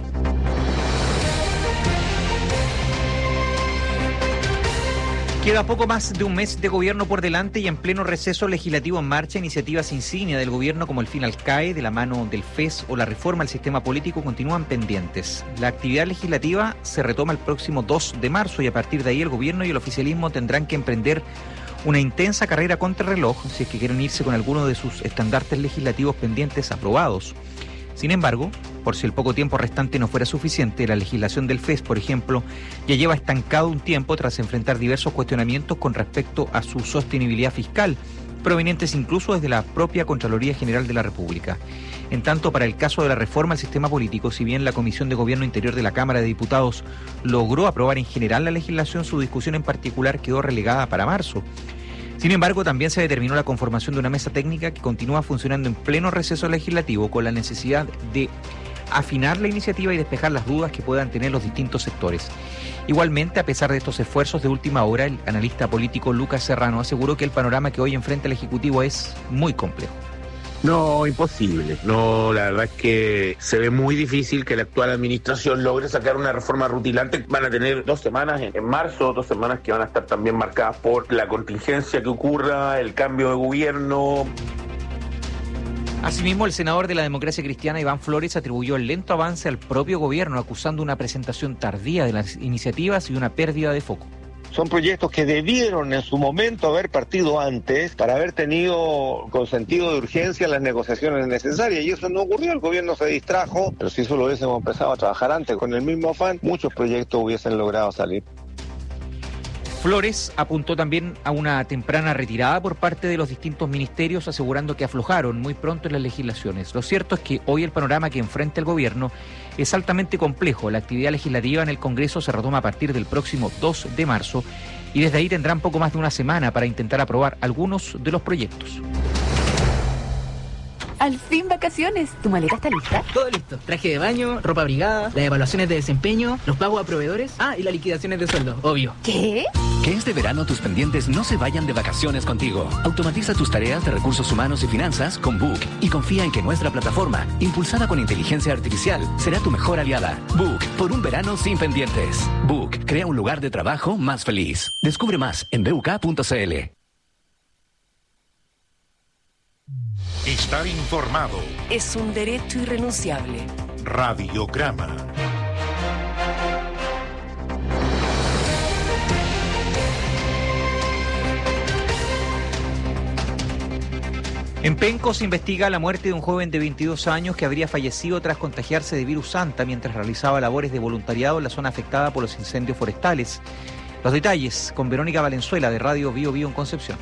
Queda poco más de un mes de gobierno por delante y en pleno receso legislativo en marcha, iniciativas insignia del gobierno como el fin al CAE, de la mano del FES o la reforma al sistema político continúan pendientes. La actividad legislativa se retoma el próximo 2 de marzo y a partir de ahí el gobierno y el oficialismo tendrán que emprender una intensa carrera contra el reloj si es que quieren irse con alguno de sus estandartes legislativos pendientes aprobados. Sin embargo, por si el poco tiempo restante no fuera suficiente, la legislación del FES, por ejemplo, ya lleva estancado un tiempo tras enfrentar diversos cuestionamientos con respecto a su sostenibilidad fiscal, provenientes incluso desde la propia Contraloría General de la República. En tanto, para el caso de la reforma al sistema político, si bien la Comisión de Gobierno Interior de la Cámara de Diputados logró aprobar en general la legislación, su discusión en particular quedó relegada para marzo. Sin embargo, también se determinó la conformación de una mesa técnica que continúa funcionando en pleno receso legislativo con la necesidad de afinar la iniciativa y despejar las dudas que puedan tener los distintos sectores. Igualmente, a pesar de estos esfuerzos de última hora, el analista político Lucas Serrano aseguró que el panorama que hoy enfrenta el Ejecutivo es muy complejo. No, imposible. No, la verdad es que se ve muy difícil que la actual administración logre sacar una reforma rutilante. Van a tener 2 semanas en marzo, 2 semanas que van a estar también marcadas por la contingencia que ocurra, el cambio de gobierno. Asimismo, el senador de la Democracia Cristiana, Iván Flores, atribuyó el lento avance al propio gobierno, acusando una presentación tardía de las iniciativas y una pérdida de foco. Son proyectos que debieron en su momento haber partido antes para haber tenido con sentido de urgencia las negociaciones necesarias, y eso no ocurrió. El gobierno se distrajo, pero si eso lo hubiésemos empezado a trabajar antes con el mismo afán, muchos proyectos hubiesen logrado salir. Flores apuntó también a una temprana retirada por parte de los distintos ministerios, asegurando que aflojaron muy pronto en las legislaciones. Lo cierto es que hoy el panorama que enfrenta el gobierno es altamente complejo. La actividad legislativa en el Congreso se retoma a partir del próximo 2 de marzo y desde ahí tendrán poco más de una semana para intentar aprobar algunos de los proyectos. Al fin vacaciones. ¿Tu maleta está lista? Todo listo. Traje de baño, ropa abrigada, las evaluaciones de desempeño, los pagos a proveedores. Y las liquidaciones de sueldo, obvio. ¿Qué? Que este verano tus pendientes no se vayan de vacaciones contigo. Automatiza tus tareas de recursos humanos y finanzas con Book y confía en que nuestra plataforma, impulsada con inteligencia artificial, será tu mejor aliada. Book, por un verano sin pendientes. Book, crea un lugar de trabajo más feliz. Descubre más en buk.cl. Estar informado es un derecho irrenunciable. Radiograma. En Penco se investiga la muerte de un joven de 22 años que habría fallecido tras contagiarse de virus Santa mientras realizaba labores de voluntariado en la zona afectada por los incendios forestales. Los detalles con Verónica Valenzuela de Radio Bio Bio en Concepción.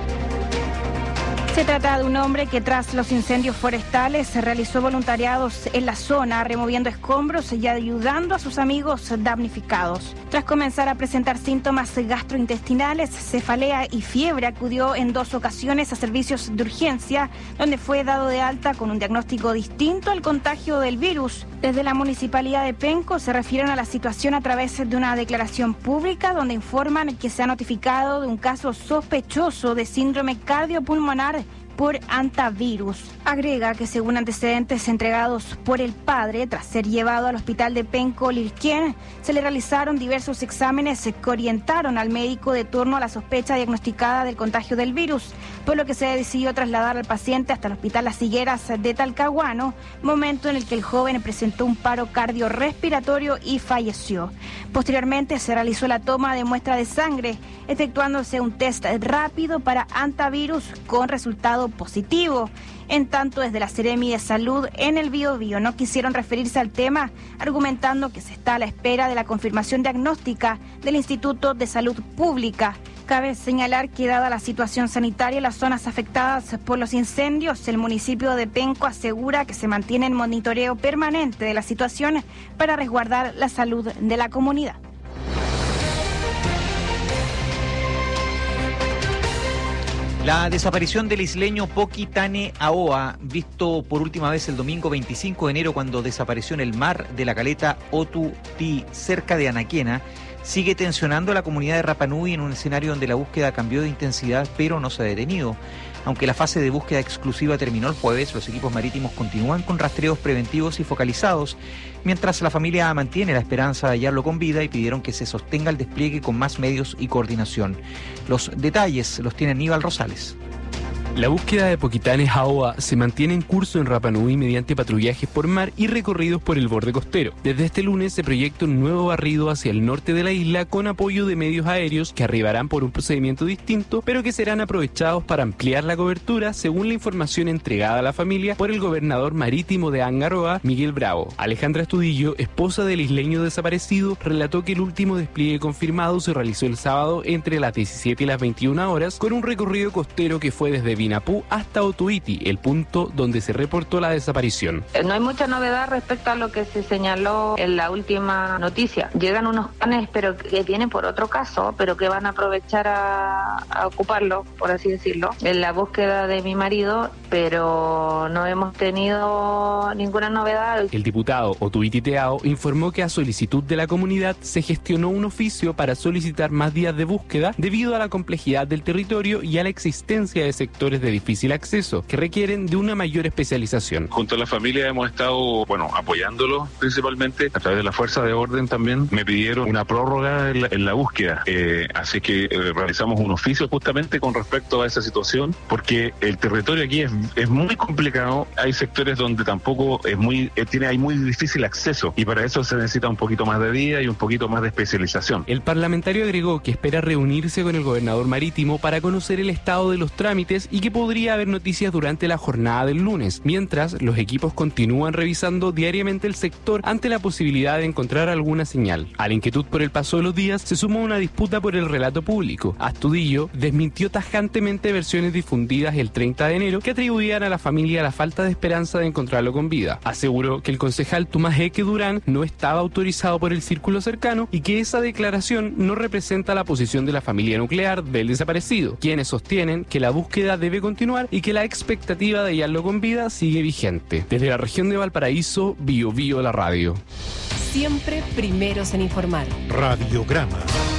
Se trata de un hombre que tras los incendios forestales realizó voluntariados en la zona, removiendo escombros y ayudando a sus amigos damnificados. Tras comenzar a presentar síntomas gastrointestinales, cefalea y fiebre, acudió en 2 ocasiones a servicios de urgencia, donde fue dado de alta con un diagnóstico distinto al contagio del virus. Desde la Municipalidad de Penco se refieren a la situación a través de una declaración pública donde informan que se ha notificado de un caso sospechoso de síndrome cardiopulmonar por antivirus. Agrega que según antecedentes entregados por el padre, tras ser llevado al hospital de Penco Lirquén, se le realizaron diversos exámenes que orientaron al médico de turno a la sospecha diagnosticada del contagio del virus, por lo que se decidió trasladar al paciente hasta el hospital Las Higueras de Talcahuano, momento en el que el joven presentó un paro cardiorrespiratorio y falleció. Posteriormente se realizó la toma de muestra de sangre, efectuándose un test rápido para antivirus con resultado positivo. En tanto, desde la Seremi de Salud en el Biobío no quisieron referirse al tema, argumentando que se está a la espera de la confirmación diagnóstica del Instituto de Salud Pública. Cabe señalar que dada la situación sanitaria en las zonas afectadas por los incendios, el municipio de Penco asegura que se mantiene en monitoreo permanente de la situación para resguardar la salud de la comunidad. La desaparición del isleño Poki Tane Aoa, visto por última vez el domingo 25 de enero cuando desapareció en el mar de la caleta Otuti, cerca de Anaquena, sigue tensionando a la comunidad de Rapa Nui en un escenario donde la búsqueda cambió de intensidad pero no se ha detenido. Aunque la fase de búsqueda exclusiva terminó el jueves, los equipos marítimos continúan con rastreos preventivos y focalizados, mientras la familia mantiene la esperanza de hallarlo con vida y pidieron que se sostenga el despliegue con más medios y coordinación. Los detalles los tiene Aníbal Rosales. La búsqueda de Poquitanes Aoa se mantiene en curso en Rapa Nui mediante patrullajes por mar y recorridos por el borde costero. Desde este lunes se proyecta un nuevo barrido hacia el norte de la isla con apoyo de medios aéreos que arribarán por un procedimiento distinto, pero que serán aprovechados para ampliar la cobertura según la información entregada a la familia por el gobernador marítimo de Angaroa, Miguel Bravo. Alejandra Estudillo, esposa del isleño desaparecido, relató que el último despliegue confirmado se realizó el sábado entre las 17 y las 21 horas con un recorrido costero que fue desde Vinapú hasta Otuiti, el punto donde se reportó la desaparición. No hay mucha novedad respecto a lo que se señaló en la última noticia. Llegan unos canes, pero que vienen por otro caso, pero que van a aprovechar a ocuparlo, por así decirlo, en la búsqueda de mi marido, pero no hemos tenido ninguna novedad. El diputado Otuiti Teao informó que a solicitud de la comunidad se gestionó un oficio para solicitar más días de búsqueda debido a la complejidad del territorio y a la existencia de sectores de difícil acceso que requieren de una mayor especialización. Junto a la familia hemos estado, apoyándolos principalmente a través de la fuerza de orden también. Me pidieron una prórroga en la búsqueda, así que realizamos un oficio justamente con respecto a esa situación, porque el territorio aquí es muy complicado. Hay sectores donde tampoco hay muy difícil acceso y para eso se necesita un poquito más de día y un poquito más de especialización. El parlamentario agregó que espera reunirse con el gobernador marítimo para conocer el estado de los trámites y y que podría haber noticias durante la jornada del lunes, mientras los equipos continúan revisando diariamente el sector ante la posibilidad de encontrar alguna señal. A la inquietud por el paso de los días se sumó una disputa por el relato público. Astudillo desmintió tajantemente versiones difundidas el 30 de enero que atribuían a la familia la falta de esperanza de encontrarlo con vida. Aseguró que el concejal Tomás Eque Durán no estaba autorizado por el círculo cercano y que esa declaración no representa la posición de la familia nuclear del desaparecido, quienes sostienen que la búsqueda debe continuar y que la expectativa de hallarlo con vida sigue vigente. Desde la región de Valparaíso, Bio Bio la radio. Siempre primeros en informar. Radiograma.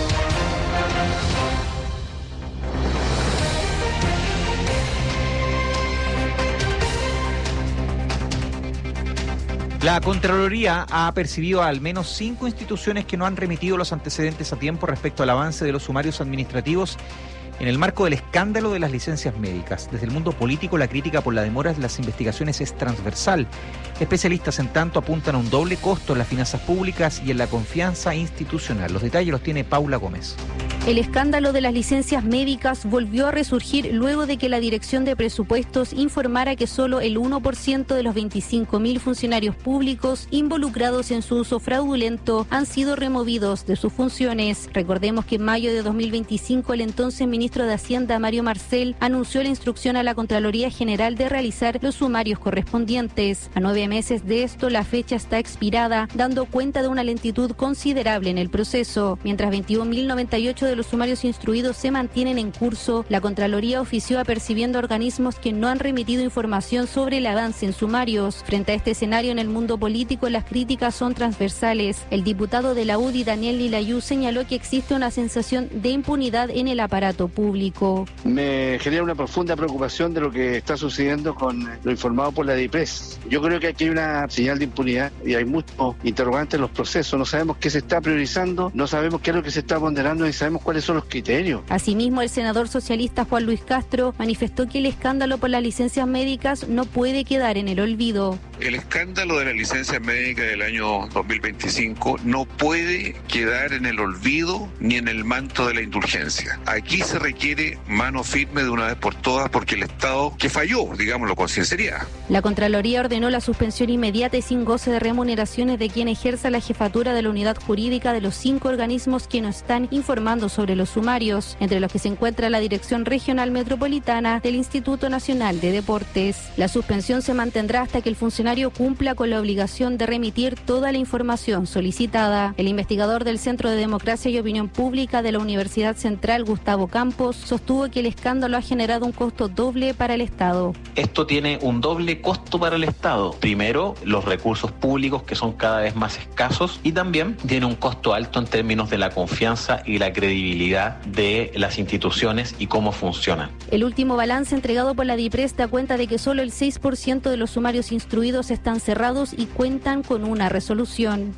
La Contraloría ha percibido a al menos 5 instituciones que no han remitido los antecedentes a tiempo respecto al avance de los sumarios administrativos en el marco del escándalo de las licencias médicas. Desde el mundo político, la crítica por la demora de las investigaciones es transversal. Especialistas, en tanto, apuntan a un doble costo en las finanzas públicas y en la confianza institucional. Los detalles los tiene Paula Gómez. El escándalo de las licencias médicas volvió a resurgir luego de que la Dirección de Presupuestos informara que solo el 1% de los 25.000 funcionarios públicos involucrados en su uso fraudulento han sido removidos de sus funciones. Recordemos que en mayo de 2025 el entonces ministro de Hacienda, Mario Marcel, anunció la instrucción a la Contraloría General de realizar los sumarios correspondientes. A 9 meses de esto, la fecha está expirada, dando cuenta de una lentitud considerable en el proceso. Mientras 21.098 de los sumarios instruidos se mantienen en curso, la Contraloría ofició apercibiendo organismos que no han remitido información sobre el avance en sumarios. Frente a este escenario en el mundo político, las críticas son transversales. El diputado de la UDI, Daniel Lilayú, señaló que existe una sensación de impunidad en el aparato público. Me genera una profunda preocupación de lo que está sucediendo con lo informado por la DIPRES. Yo creo que aquí hay una señal de impunidad y hay muchos interrogantes en los procesos. No sabemos qué se está priorizando, no sabemos qué es lo que se está ponderando y sabemos cuáles son los criterios. Asimismo, el senador socialista Juan Luis Castro manifestó que el escándalo por las licencias médicas no puede quedar en el olvido. El escándalo de las licencias médicas del año 2025 no puede quedar en el olvido ni en el manto de la indulgencia. Aquí se requiere mano firme de una vez por todas porque el Estado que falló, digámoslo con sinceridad. La Contraloría ordenó la suspensión inmediata y sin goce de remuneraciones de quien ejerza la jefatura de la unidad jurídica de los 5 organismos que no están informando sobre los sumarios, entre los que se encuentra la Dirección Regional Metropolitana del Instituto Nacional de Deportes. La suspensión se mantendrá hasta que el funcionario cumpla con la obligación de remitir toda la información solicitada. El investigador del Centro de Democracia y Opinión Pública de la Universidad Central, Gustavo Campos, sostuvo que el escándalo ha generado un costo doble para el Estado. Esto tiene un doble costo para el Estado. Primero, los recursos públicos que son cada vez más escasos, y también tiene un costo alto en términos de la confianza y la credibilidad de las instituciones y cómo funcionan. El último balance entregado por la DIPRES da cuenta de que solo el 6% de los sumarios instruidos están cerrados y cuentan con una resolución.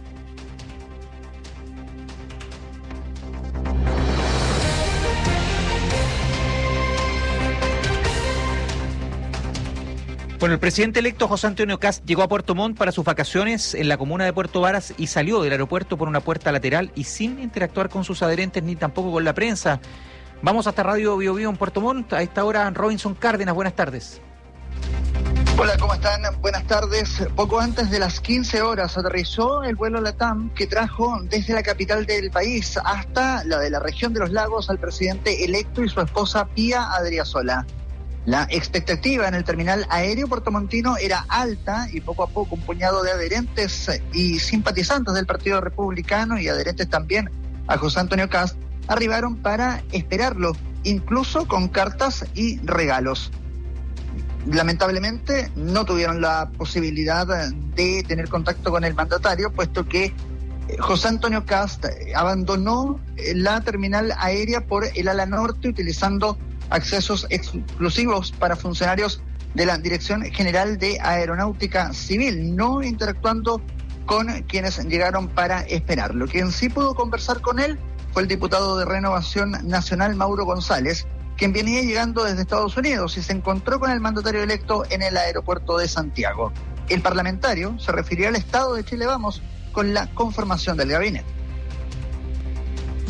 Bueno, el presidente electo José Antonio Kast llegó a Puerto Montt para sus vacaciones en la comuna de Puerto Varas y salió del aeropuerto por una puerta lateral y sin interactuar con sus adherentes ni tampoco con la prensa. Vamos hasta Radio Bio Bio en Puerto Montt. A esta hora, Robinson Cárdenas, buenas tardes. Hola, ¿cómo están? Buenas tardes. Poco antes de las 15 horas aterrizó el vuelo LATAM que trajo desde la capital del país hasta la de la región de los lagos al presidente electo y su esposa Pía Adriasola. La expectativa en el terminal aéreo puertomontino era alta y poco a poco un puñado de adherentes y simpatizantes del Partido Republicano y adherentes también a José Antonio Kast arribaron para esperarlo, incluso con cartas y regalos. Lamentablemente no tuvieron la posibilidad de tener contacto con el mandatario, puesto que José Antonio Kast abandonó la terminal aérea por el ala norte utilizando accesos exclusivos para funcionarios de la Dirección General de Aeronáutica Civil, no interactuando con quienes llegaron para esperarlo. Quien sí pudo conversar con él fue el diputado de Renovación Nacional, Mauro González, quien venía llegando desde Estados Unidos y se encontró con el mandatario electo en el aeropuerto de Santiago. El parlamentario se refirió al estado de Chile Vamos con la conformación del gabinete.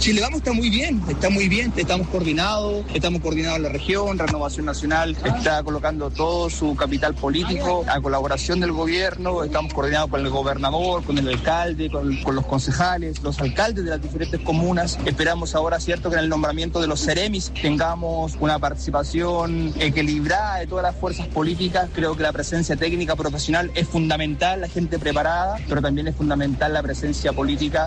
Chile Vamos está muy bien, estamos coordinados en la región. Renovación Nacional está colocando todo su capital político a colaboración del gobierno, estamos coordinados con el gobernador, con el alcalde, con los concejales, los alcaldes de las diferentes comunas. Esperamos ahora, cierto, que en el nombramiento de los Ceremis tengamos una participación equilibrada de todas las fuerzas políticas. Creo que la presencia técnica profesional es fundamental, la gente preparada, pero también es fundamental la presencia política.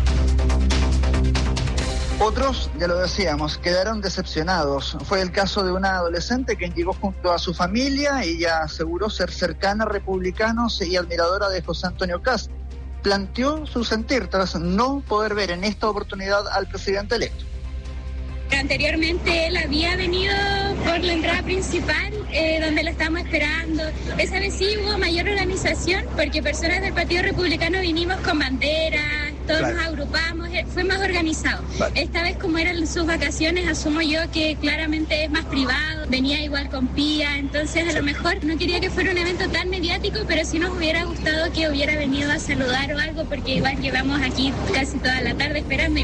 Otros, ya lo decíamos, quedaron decepcionados. Fue el caso de una adolescente que llegó junto a su familia. Ella aseguró ser cercana a republicanos y admiradora de José Antonio Kast. Planteó su sentir tras no poder ver en esta oportunidad al presidente electo. Anteriormente él había venido por la entrada principal, donde lo estábamos esperando. Esa vez sí hubo mayor organización, porque personas del Partido Republicano vinimos con banderas, todos nos agrupamos, fue más organizado. Esta vez, como eran sus vacaciones, asumo yo que claramente es más privado, venía igual con Pía, entonces a lo mejor no quería que fuera un evento tan mediático, pero sí nos hubiera gustado que hubiera venido a saludar o algo, porque igual llevamos aquí casi toda la tarde esperando.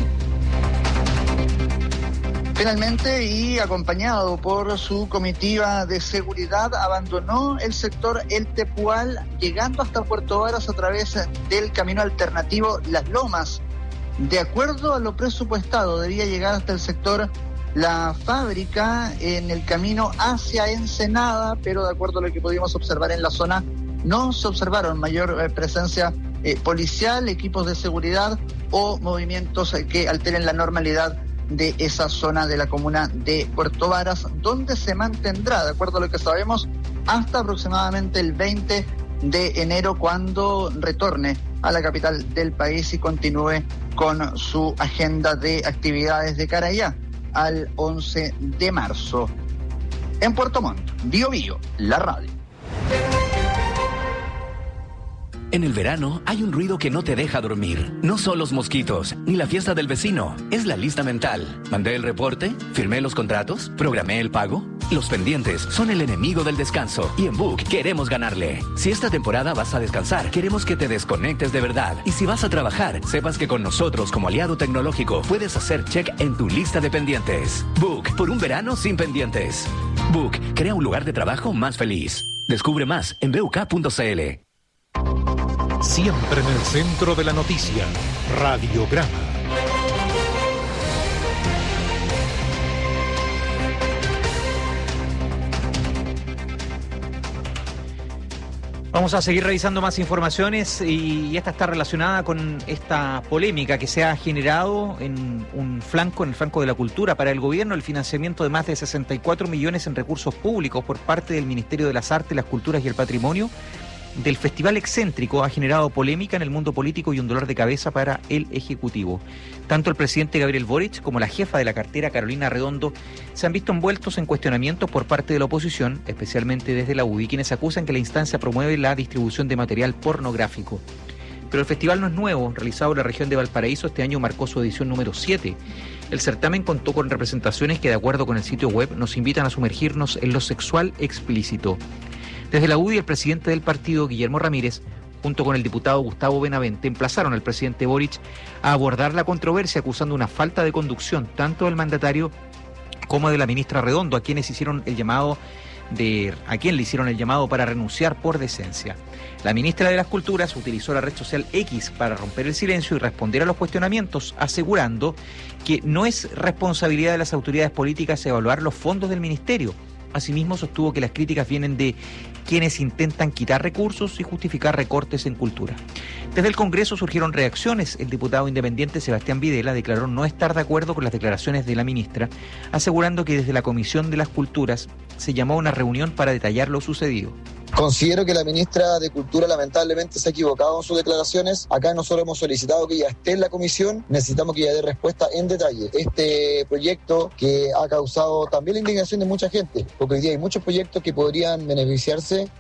Finalmente, y acompañado por su comitiva de seguridad, abandonó el sector El Tepual, llegando hasta Puerto Varas a través del camino alternativo Las Lomas. De acuerdo a lo presupuestado, debía llegar hasta el sector La Fábrica en el camino hacia Ensenada, pero de acuerdo a lo que pudimos observar en la zona, no se observaron mayor presencia policial, equipos de seguridad o movimientos que alteren la normalidad de esa zona de la comuna de Puerto Varas, donde se mantendrá, de acuerdo a lo que sabemos, hasta aproximadamente el 20 de enero, cuando retorne a la capital del país y continúe con su agenda de actividades de cara allá al 11 de marzo. En Puerto Montt, Bio Bio, la radio. En el verano hay un ruido que no te deja dormir. No son los mosquitos, ni la fiesta del vecino. Es la lista mental. Mandé el reporte, firmé los contratos, programé el pago. Los pendientes son el enemigo del descanso. Y en Book queremos ganarle. Si esta temporada vas a descansar, queremos que te desconectes de verdad. Y si vas a trabajar, sepas que con nosotros como aliado tecnológico puedes hacer check en tu lista de pendientes. Book, por un verano sin pendientes. Book, crea un lugar de trabajo más feliz. Descubre más en buk.cl. Siempre en el centro de la noticia, Radiograma. Vamos a seguir revisando más informaciones y esta está relacionada con esta polémica que se ha generado en el flanco de la cultura. Para el gobierno, el financiamiento de más de 64 millones en recursos públicos por parte del Ministerio de las Artes, las Culturas y el Patrimonio del Festival Excéntrico ha generado polémica en el mundo político y un dolor de cabeza para el Ejecutivo. Tanto el presidente Gabriel Boric como la jefa de la cartera, Carolina Redondo, se han visto envueltos en cuestionamientos por parte de la oposición, especialmente desde la UDI, quienes acusan que la instancia promueve la distribución de material pornográfico. Pero el festival no es nuevo. Realizado en la región de Valparaíso, este año marcó su edición número 7. El certamen contó con representaciones que, de acuerdo con el sitio web, nos invitan a sumergirnos en lo sexual explícito. Desde la UDI, el presidente del partido, Guillermo Ramírez, junto con el diputado Gustavo Benavente, emplazaron al presidente Boric a abordar la controversia, acusando una falta de conducción tanto del mandatario como de la ministra Redondo, a quien le hicieron el llamado para renunciar por decencia. La ministra de las Culturas utilizó la red social X para romper el silencio y responder a los cuestionamientos, asegurando que no es responsabilidad de las autoridades políticas evaluar los fondos del ministerio. Asimismo, sostuvo que las críticas vienen de quienes intentan quitar recursos y justificar recortes en cultura. Desde el Congreso surgieron reacciones. El diputado independiente Sebastián Videla declaró no estar de acuerdo con las declaraciones de la ministra, asegurando que desde la Comisión de las Culturas se llamó a una reunión para detallar lo sucedido. Considero que la ministra de Cultura lamentablemente se ha equivocado en sus declaraciones. Acá nosotros hemos solicitado que ella esté en la comisión, necesitamos que ella dé respuesta en detalle. Este proyecto que ha causado también la indignación de mucha gente, porque hoy día hay muchos proyectos que podrían beneficiarse.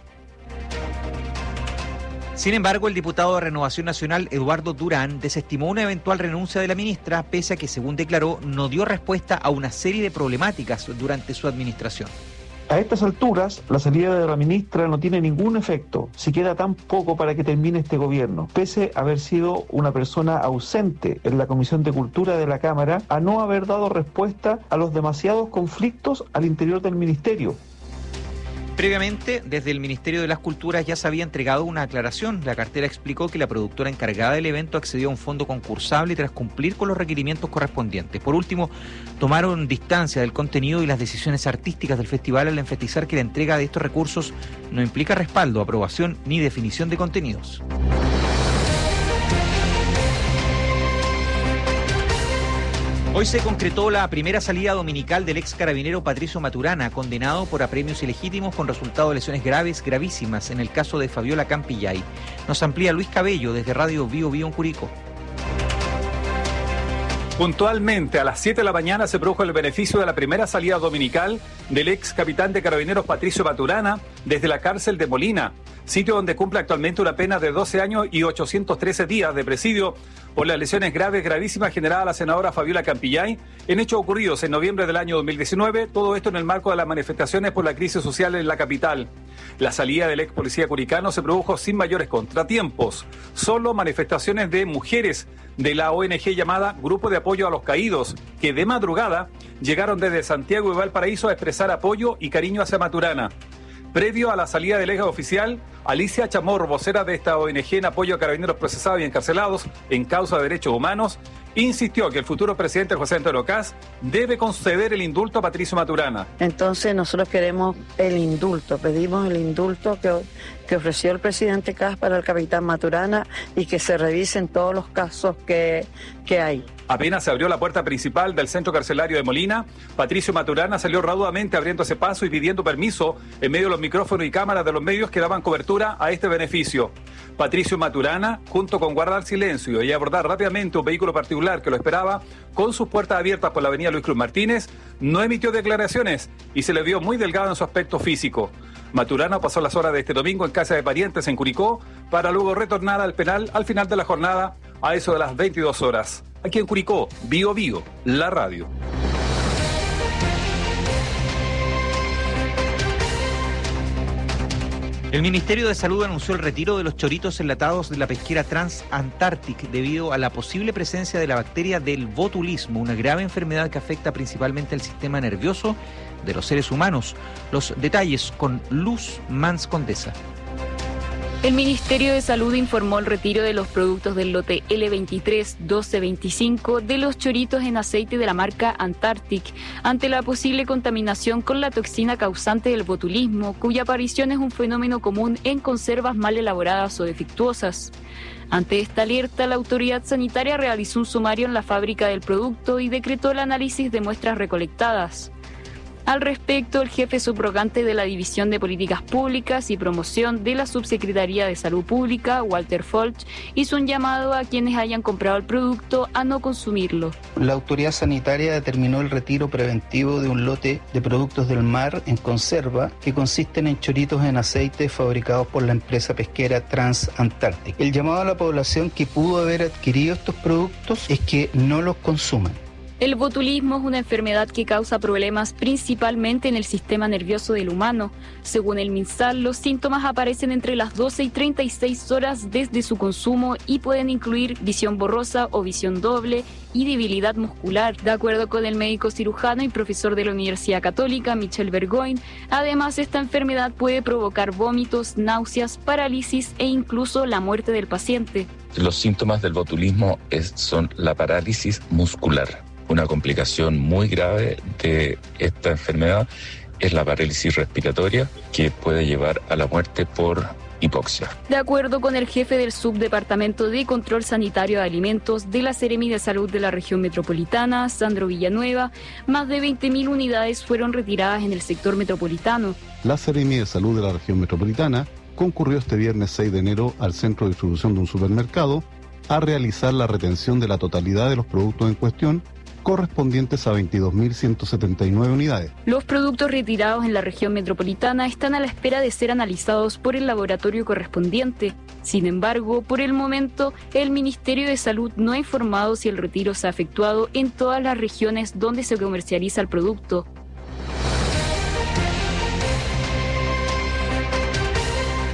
Sin embargo, el diputado de Renovación Nacional, Eduardo Durán, desestimó una eventual renuncia de la ministra, pese a que, según declaró, no dio respuesta a una serie de problemáticas durante su administración. A estas alturas, la salida de la ministra no tiene ningún efecto, si queda tan poco para que termine este gobierno, pese a haber sido una persona ausente en la Comisión de Cultura de la Cámara, a no haber dado respuesta a los demasiados conflictos al interior del ministerio. Previamente, desde el Ministerio de las Culturas ya se había entregado una aclaración. La cartera explicó que la productora encargada del evento accedió a un fondo concursable tras cumplir con los requerimientos correspondientes. Por último, tomaron distancia del contenido y las decisiones artísticas del festival al enfatizar que la entrega de estos recursos no implica respaldo, aprobación ni definición de contenidos. Hoy se concretó la primera salida dominical del ex carabinero Patricio Maturana, condenado por apremios ilegítimos con resultado de lesiones gravísimas en el caso de Fabiola Campillay. Nos amplía Luis Cabello desde Radio Bio Bio en Curicó. Puntualmente a las 7 de la mañana se produjo el beneficio de la primera salida dominical del ex capitán de carabineros Patricio Maturana desde la cárcel de Molina, sitio donde cumple actualmente una pena de 12 años y 813 días de presidio por las lesiones gravísimas generadas a la senadora Fabiola Campillay en hechos ocurridos en noviembre del año 2019, todo esto en el marco de las manifestaciones por la crisis social en la capital. La salida del ex policía curicano se produjo sin mayores contratiempos, solo manifestaciones de mujeres de la ONG llamada Grupo de Apoyo a los Caídos, que de madrugada llegaron desde Santiago y Valparaíso a expresar apoyo y cariño hacia Maturana. Previo a la salida del ex oficial, Alicia Chamorro, vocera de esta ONG en apoyo a carabineros procesados y encarcelados en causa de derechos humanos, insistió que el futuro presidente José Antonio Kast debe conceder el indulto a Patricio Maturana. Entonces nosotros queremos el indulto, pedimos el indulto que ofreció el presidente Kast para el capitán Maturana y que se revisen todos los casos que hay. Apenas se abrió la puerta principal del centro carcelario de Molina, Patricio Maturana salió raudamente abriéndose paso y pidiendo permiso en medio de los micrófonos y cámaras de los medios que daban cobertura a este beneficio. Patricio Maturana, junto con guardar silencio y abordar rápidamente un vehículo particular que lo esperaba, con sus puertas abiertas por la avenida Luis Cruz Martínez, no emitió declaraciones y se le vio muy delgado en su aspecto físico. Maturana pasó las horas de este domingo en casa de parientes en Curicó para luego retornar al penal al final de la jornada a eso de las 22 horas. Aquí en Curicó, Bio Bio, la radio. El Ministerio de Salud anunció el retiro de los choritos enlatados de la pesquera Transantarctic debido a la posible presencia de la bacteria del botulismo, una grave enfermedad que afecta principalmente el sistema nervioso de los seres humanos. Los detalles con Luz Mans Condesa. El Ministerio de Salud informó el retiro de los productos del lote L23-1225 de los choritos en aceite de la marca Antarctic ante la posible contaminación con la toxina causante del botulismo, cuya aparición es un fenómeno común en conservas mal elaboradas o defectuosas. Ante esta alerta, la autoridad sanitaria realizó un sumario en la fábrica del producto y decretó el análisis de muestras recolectadas. Al respecto, el jefe subrogante de la División de Políticas Públicas y Promoción de la Subsecretaría de Salud Pública, Walter Folch, hizo un llamado a quienes hayan comprado el producto a no consumirlo. La autoridad sanitaria determinó el retiro preventivo de un lote de productos del mar en conserva que consisten en choritos en aceite fabricados por la empresa pesquera Transantarctic. El llamado a la población que pudo haber adquirido estos productos es que no los consuman. El botulismo es una enfermedad que causa problemas principalmente en el sistema nervioso del humano. Según el MinSal, los síntomas aparecen entre las 12 y 36 horas desde su consumo y pueden incluir visión borrosa o visión doble y debilidad muscular. De acuerdo con el médico cirujano y profesor de la Universidad Católica, Michel Bergoin, además esta enfermedad puede provocar vómitos, náuseas, parálisis e incluso la muerte del paciente. Los síntomas del botulismo son la parálisis muscular. Una complicación muy grave de esta enfermedad es la parálisis respiratoria, que puede llevar a la muerte por hipoxia. De acuerdo con el jefe del Subdepartamento de Control Sanitario de Alimentos de la Seremi de Salud de la región metropolitana, Sandro Villanueva, más de 20.000 unidades fueron retiradas en el sector metropolitano. La Seremi de Salud de la región metropolitana concurrió este viernes 6 de enero al centro de distribución de un supermercado a realizar la retención de la totalidad de los productos en cuestión, correspondientes a 22.179 unidades. Los productos retirados en la región metropolitana están a la espera de ser analizados por el laboratorio correspondiente. Sin embargo, por el momento, el Ministerio de Salud no ha informado si el retiro se ha efectuado en todas las regiones donde se comercializa el producto.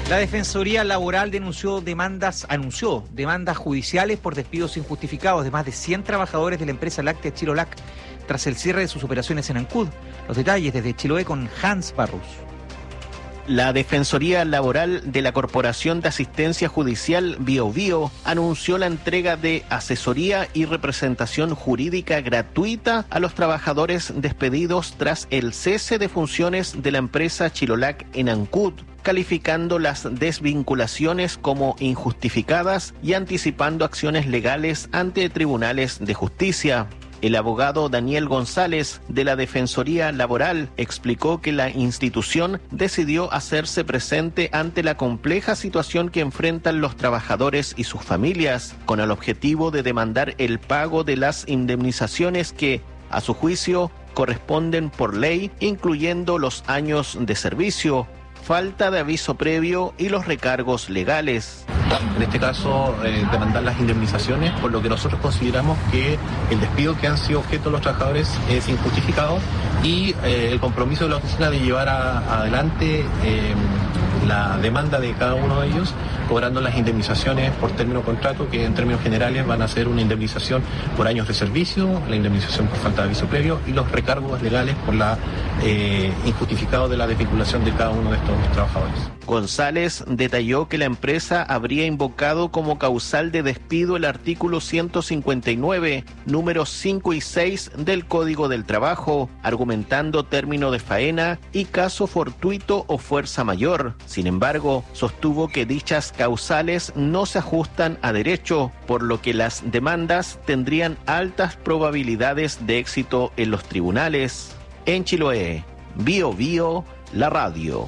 La Defensoría Laboral anunció demandas judiciales por despidos injustificados de más de 100 trabajadores de la empresa láctea Chilolac tras el cierre de sus operaciones en Ancud. Los detalles desde Chiloé con Hans Barrus. La Defensoría Laboral de la Corporación de Asistencia Judicial BioBio anunció la entrega de asesoría y representación jurídica gratuita a los trabajadores despedidos tras el cese de funciones de la empresa Chilolac en Ancud, calificando las desvinculaciones como injustificadas y anticipando acciones legales ante tribunales de justicia. El abogado Daniel González de la Defensoría Laboral explicó que la institución decidió hacerse presente ante la compleja situación que enfrentan los trabajadores y sus familias, con el objetivo de demandar el pago de las indemnizaciones que, a su juicio, corresponden por ley, incluyendo los años de servicio, falta de aviso previo y los recargos legales. En este caso, demandar las indemnizaciones, por lo que nosotros consideramos que el despido que han sido objeto de los trabajadores es injustificado y el compromiso de la oficina de llevar adelante la demanda de cada uno de ellos, cobrando las indemnizaciones por término de contrato, que en términos generales van a ser una indemnización por años de servicio, la indemnización por falta de aviso previo y los recargos legales por la injustificado de la desvinculación de cada uno de estos trabajadores. González detalló que la empresa habría invocado como causal de despido el artículo 159, números 5 y 6 del Código del Trabajo, argumentando término de faena y caso fortuito o fuerza mayor. Sin embargo, sostuvo que dichas causales no se ajustan a derecho, por lo que las demandas tendrían altas probabilidades de éxito en los tribunales. En Chiloé, BioBio, la radio.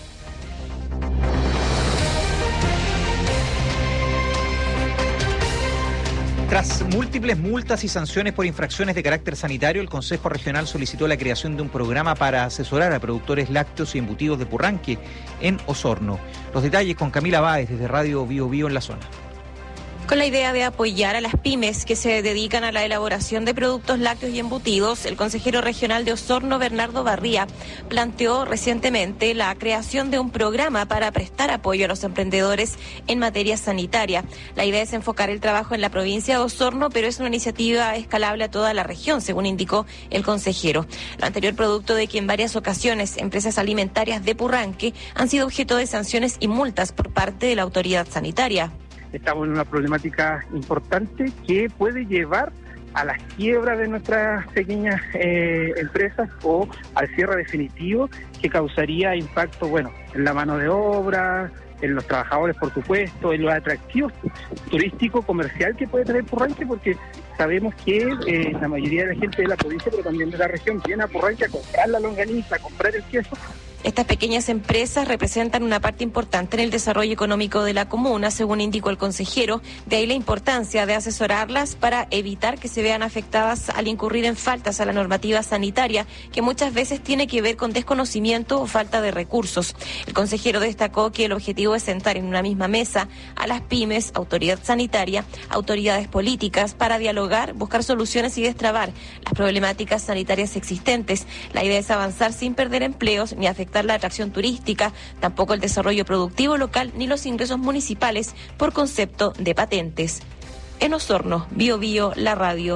Tras múltiples multas y sanciones por infracciones de carácter sanitario, el Consejo Regional solicitó la creación de un programa para asesorar a productores lácteos y embutidos de Purranque en Osorno. Los detalles con Camila Báez desde Radio BioBio en la zona. Con la idea de apoyar a las pymes que se dedican a la elaboración de productos lácteos y embutidos, el consejero regional de Osorno, Bernardo Barría, planteó recientemente la creación de un programa para prestar apoyo a los emprendedores en materia sanitaria. La idea es enfocar el trabajo en la provincia de Osorno, pero es una iniciativa escalable a toda la región, según indicó el consejero. Lo anterior producto de que en varias ocasiones empresas alimentarias de Purranque han sido objeto de sanciones y multas por parte de la autoridad sanitaria. Estamos en una problemática importante que puede llevar a la quiebra de nuestras pequeñas empresas o al cierre definitivo, que causaría impacto, en la mano de obra, en los trabajadores, por supuesto, en los atractivos turístico comercial que puede tener Purranque, porque sabemos que la mayoría de la gente de la provincia, pero también de la región, viene a Purranque a comprar la longaniza, a comprar el queso. Estas pequeñas empresas representan una parte importante en el desarrollo económico de la comuna, según indicó el consejero. De ahí la importancia de asesorarlas para evitar que se vean afectadas al incurrir en faltas a la normativa sanitaria, que muchas veces tiene que ver con desconocimiento o falta de recursos. El consejero destacó que el objetivo es sentar en una misma mesa a las pymes, autoridad sanitaria, autoridades políticas, para dialogar, buscar soluciones y destrabar las problemáticas sanitarias existentes. La idea es avanzar sin perder empleos ni afectar la atracción turística, tampoco el desarrollo productivo local ni los ingresos municipales por concepto de patentes. En Osorno, BioBio, la radio.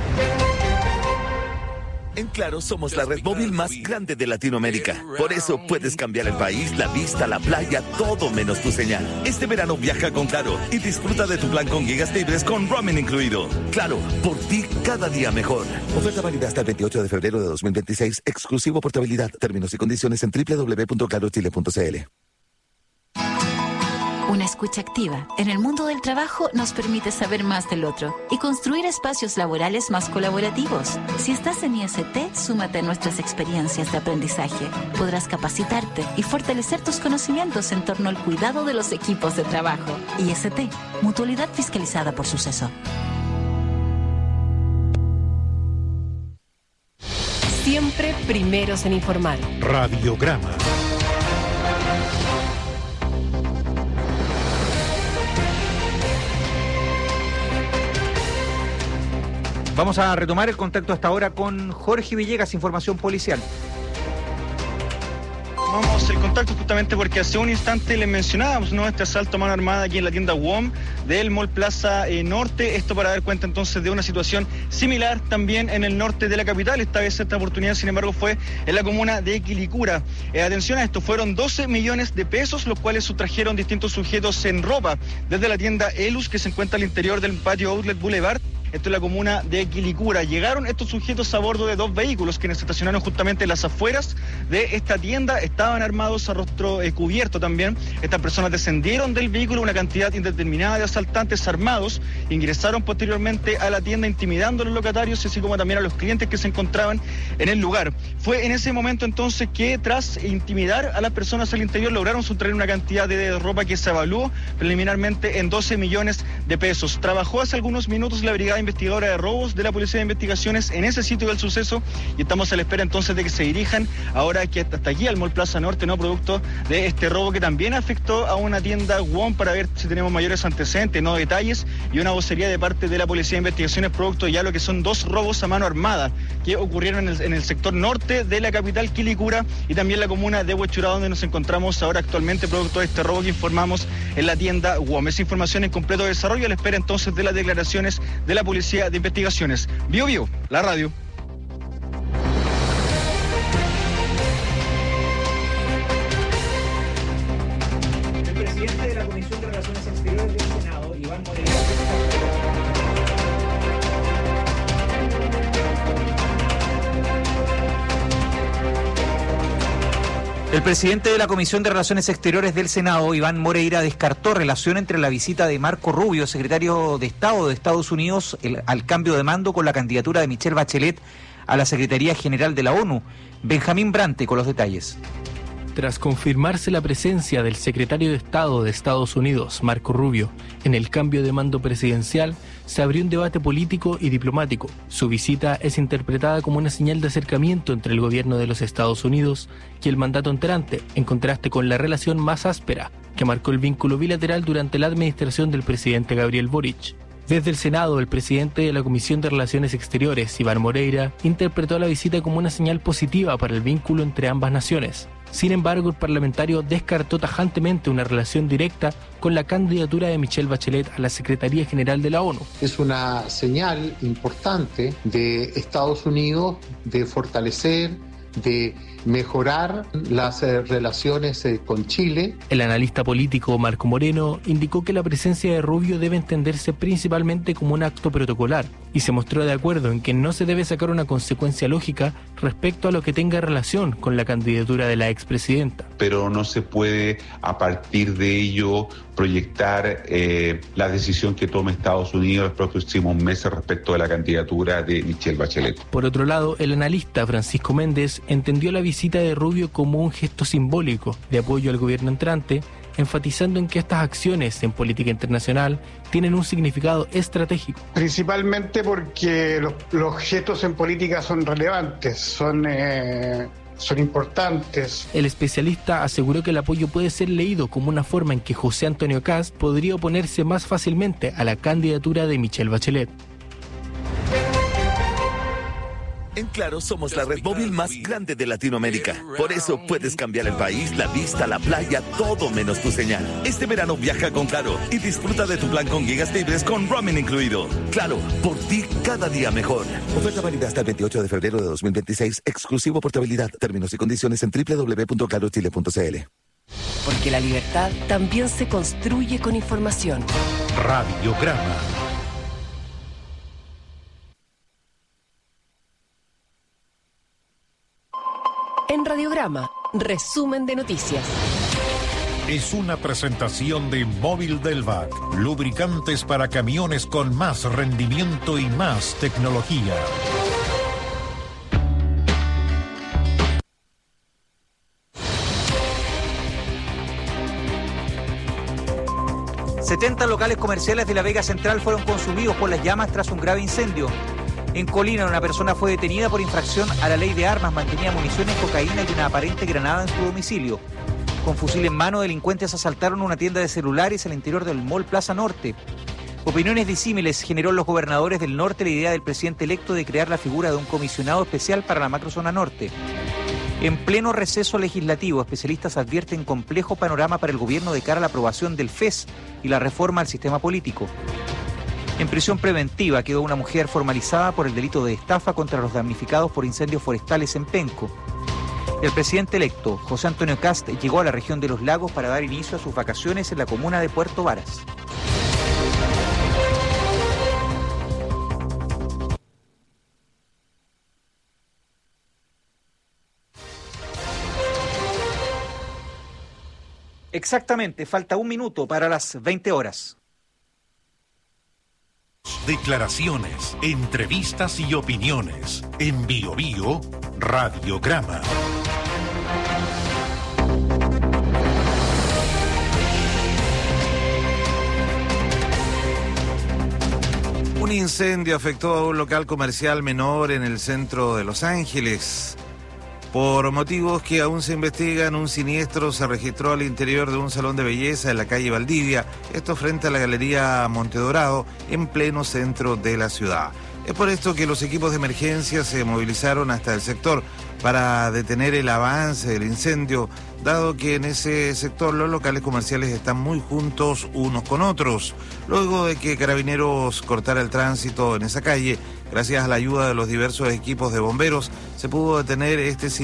En Claro somos la red móvil más grande de Latinoamérica. Por eso puedes cambiar el país, la vista, la playa, todo menos tu señal. Este verano viaja con Claro y disfruta de tu plan con gigas libres con roaming incluido. Claro, por ti cada día mejor. Oferta válida hasta el 28 de febrero de 2026. Exclusivo portabilidad. Términos y condiciones en www.clarochile.cl. Una escucha activa en el mundo del trabajo nos permite saber más del otro y construir espacios laborales más colaborativos. Si estás en IST, súmate a nuestras experiencias de aprendizaje. Podrás capacitarte y fortalecer tus conocimientos en torno al cuidado de los equipos de trabajo. IST, Mutualidad Fiscalizada por Suceso. Siempre primeros en informar. Radiograma. Vamos a retomar el contacto hasta ahora con Jorge Villegas, información policial. Tomamos el contacto justamente porque hace un instante les mencionábamos, ¿no?, este asalto a mano armada aquí en la tienda WOM del Mall Plaza Norte. Esto para dar cuenta entonces de una situación similar también en el norte de la capital. Esta vez esta oportunidad, sin embargo, fue en la comuna de Quilicura. Atención a esto, fueron 12 millones de pesos, los cuales sustrajeron distintos sujetos en ropa desde la tienda Elus, que se encuentra al interior del patio Outlet Boulevard. Esto es la comuna de Quilicura. Llegaron estos sujetos a bordo de 2 vehículos quienes se estacionaron justamente en las afueras de esta tienda. Estaban armados a rostro cubierto también. Estas personas descendieron del vehículo, una cantidad indeterminada de asaltantes armados, ingresaron posteriormente a la tienda intimidando a los locatarios, así como también a los clientes que se encontraban en el lugar. Fue en ese momento entonces que, tras intimidar a las personas al interior, lograron sustraer una cantidad de ropa que se evaluó preliminarmente en 12 millones de pesos. Trabajó hace algunos minutos la brigada investigadora de robos de la Policía de Investigaciones en ese sitio del suceso y estamos a la espera entonces de que se dirijan ahora que hasta aquí al Mall Plaza Norte, no, producto de este robo que también afectó a una tienda WOM, para ver si tenemos mayores antecedentes, no detalles, y una vocería de parte de la Policía de Investigaciones producto ya lo que son 2 robos a mano armada que ocurrieron en el sector norte de la capital Quilicura y también la comuna de Huechuraba, donde nos encontramos ahora actualmente producto de este robo que informamos en la tienda WOM. Esa información en completo desarrollo, a la espera entonces de las declaraciones de la Policía de Investigaciones. Bio, la radio. El presidente de la Comisión de Relaciones Exteriores del Senado, Iván Moreira. El presidente de la Comisión de Relaciones Exteriores del Senado, Iván Moreira, descartó relación entre la visita de Marco Rubio, secretario de Estado de Estados Unidos, al cambio de mando con la candidatura de Michelle Bachelet a la Secretaría General de la ONU. Benjamín Brante con los detalles. Tras confirmarse la presencia del secretario de Estado de Estados Unidos, Marco Rubio, en el cambio de mando presidencial, se abrió un debate político y diplomático. Su visita es interpretada como una señal de acercamiento entre el gobierno de los Estados Unidos y el mandato entrante, en contraste con la relación más áspera que marcó el vínculo bilateral durante la administración del presidente Gabriel Boric. Desde el Senado, el presidente de la Comisión de Relaciones Exteriores, Iván Moreira, interpretó la visita como una señal positiva para el vínculo entre ambas naciones. Sin embargo, el parlamentario descartó tajantemente una relación directa con la candidatura de Michelle Bachelet a la Secretaría General de la ONU. Es una señal importante de Estados Unidos de fortalecer, de mejorar las relaciones con Chile. El analista político Marco Moreno indicó que la presencia de Rubio debe entenderse principalmente como un acto protocolar y se mostró de acuerdo en que no se debe sacar una consecuencia lógica respecto a lo que tenga relación con la candidatura de la expresidenta. Pero no se puede a partir de ello proyectar la decisión que tome Estados Unidos en los próximos meses respecto de la candidatura de Michelle Bachelet. Por otro lado, el analista Francisco Méndez entendió la visita de Rubio como un gesto simbólico de apoyo al gobierno entrante, enfatizando en que estas acciones en política internacional tienen un significado estratégico. Principalmente porque los gestos en política son relevantes, son importantes. El especialista aseguró que el apoyo puede ser leído como una forma en que José Antonio Kast podría oponerse más fácilmente a la candidatura de Michelle Bachelet. En Claro somos la red móvil más grande de Latinoamérica. Por eso puedes cambiar el país, la vista, la playa, todo menos tu señal. Este verano viaja con Claro y disfruta de tu plan con gigas libres con roaming incluido. Claro, por ti cada día mejor. Oferta válida hasta el 28 de febrero de 2026. Exclusivo portabilidad. Términos y condiciones en www.clarochile.cl. Porque la libertad también se construye con información. Radiograma. En Radiograma, resumen de noticias. Es una presentación de Móvil Delvac, lubricantes para camiones con más rendimiento y más tecnología. ...70 locales comerciales de la Vega Central fueron consumidos por las llamas tras un grave incendio. En Colina, una persona fue detenida por infracción a la ley de armas, mantenía municiones, cocaína y una aparente granada en su domicilio. Con fusil en mano, delincuentes asaltaron una tienda de celulares al interior del Mall Plaza Norte. Opiniones disímiles generó en los gobernadores del norte la idea del presidente electo de crear la figura de un comisionado especial para la macrozona norte. En pleno receso legislativo, especialistas advierten complejo panorama para el gobierno de cara a la aprobación del FES y la reforma al sistema político. En prisión preventiva quedó una mujer formalizada por el delito de estafa contra los damnificados por incendios forestales en Penco. El presidente electo, José Antonio Kast, llegó a la región de Los Lagos para dar inicio a sus vacaciones en la comuna de Puerto Varas. Exactamente, falta un minuto para las 20 horas. Declaraciones, entrevistas y opiniones. En BioBio, Radiograma. Un incendio afectó a un local comercial menor en el centro de Los Ángeles. Por motivos que aún se investigan, un siniestro se registró al interior de un salón de belleza en la calle Valdivia, esto frente a la Galería Monte Dorado, en pleno centro de la ciudad. Es por esto que los equipos de emergencia se movilizaron hasta el sector para detener el avance del incendio, dado que en ese sector los locales comerciales están muy juntos unos con otros. Luego de que Carabineros cortara el tránsito en esa calle, gracias a la ayuda de los diversos equipos de bomberos, se pudo detener este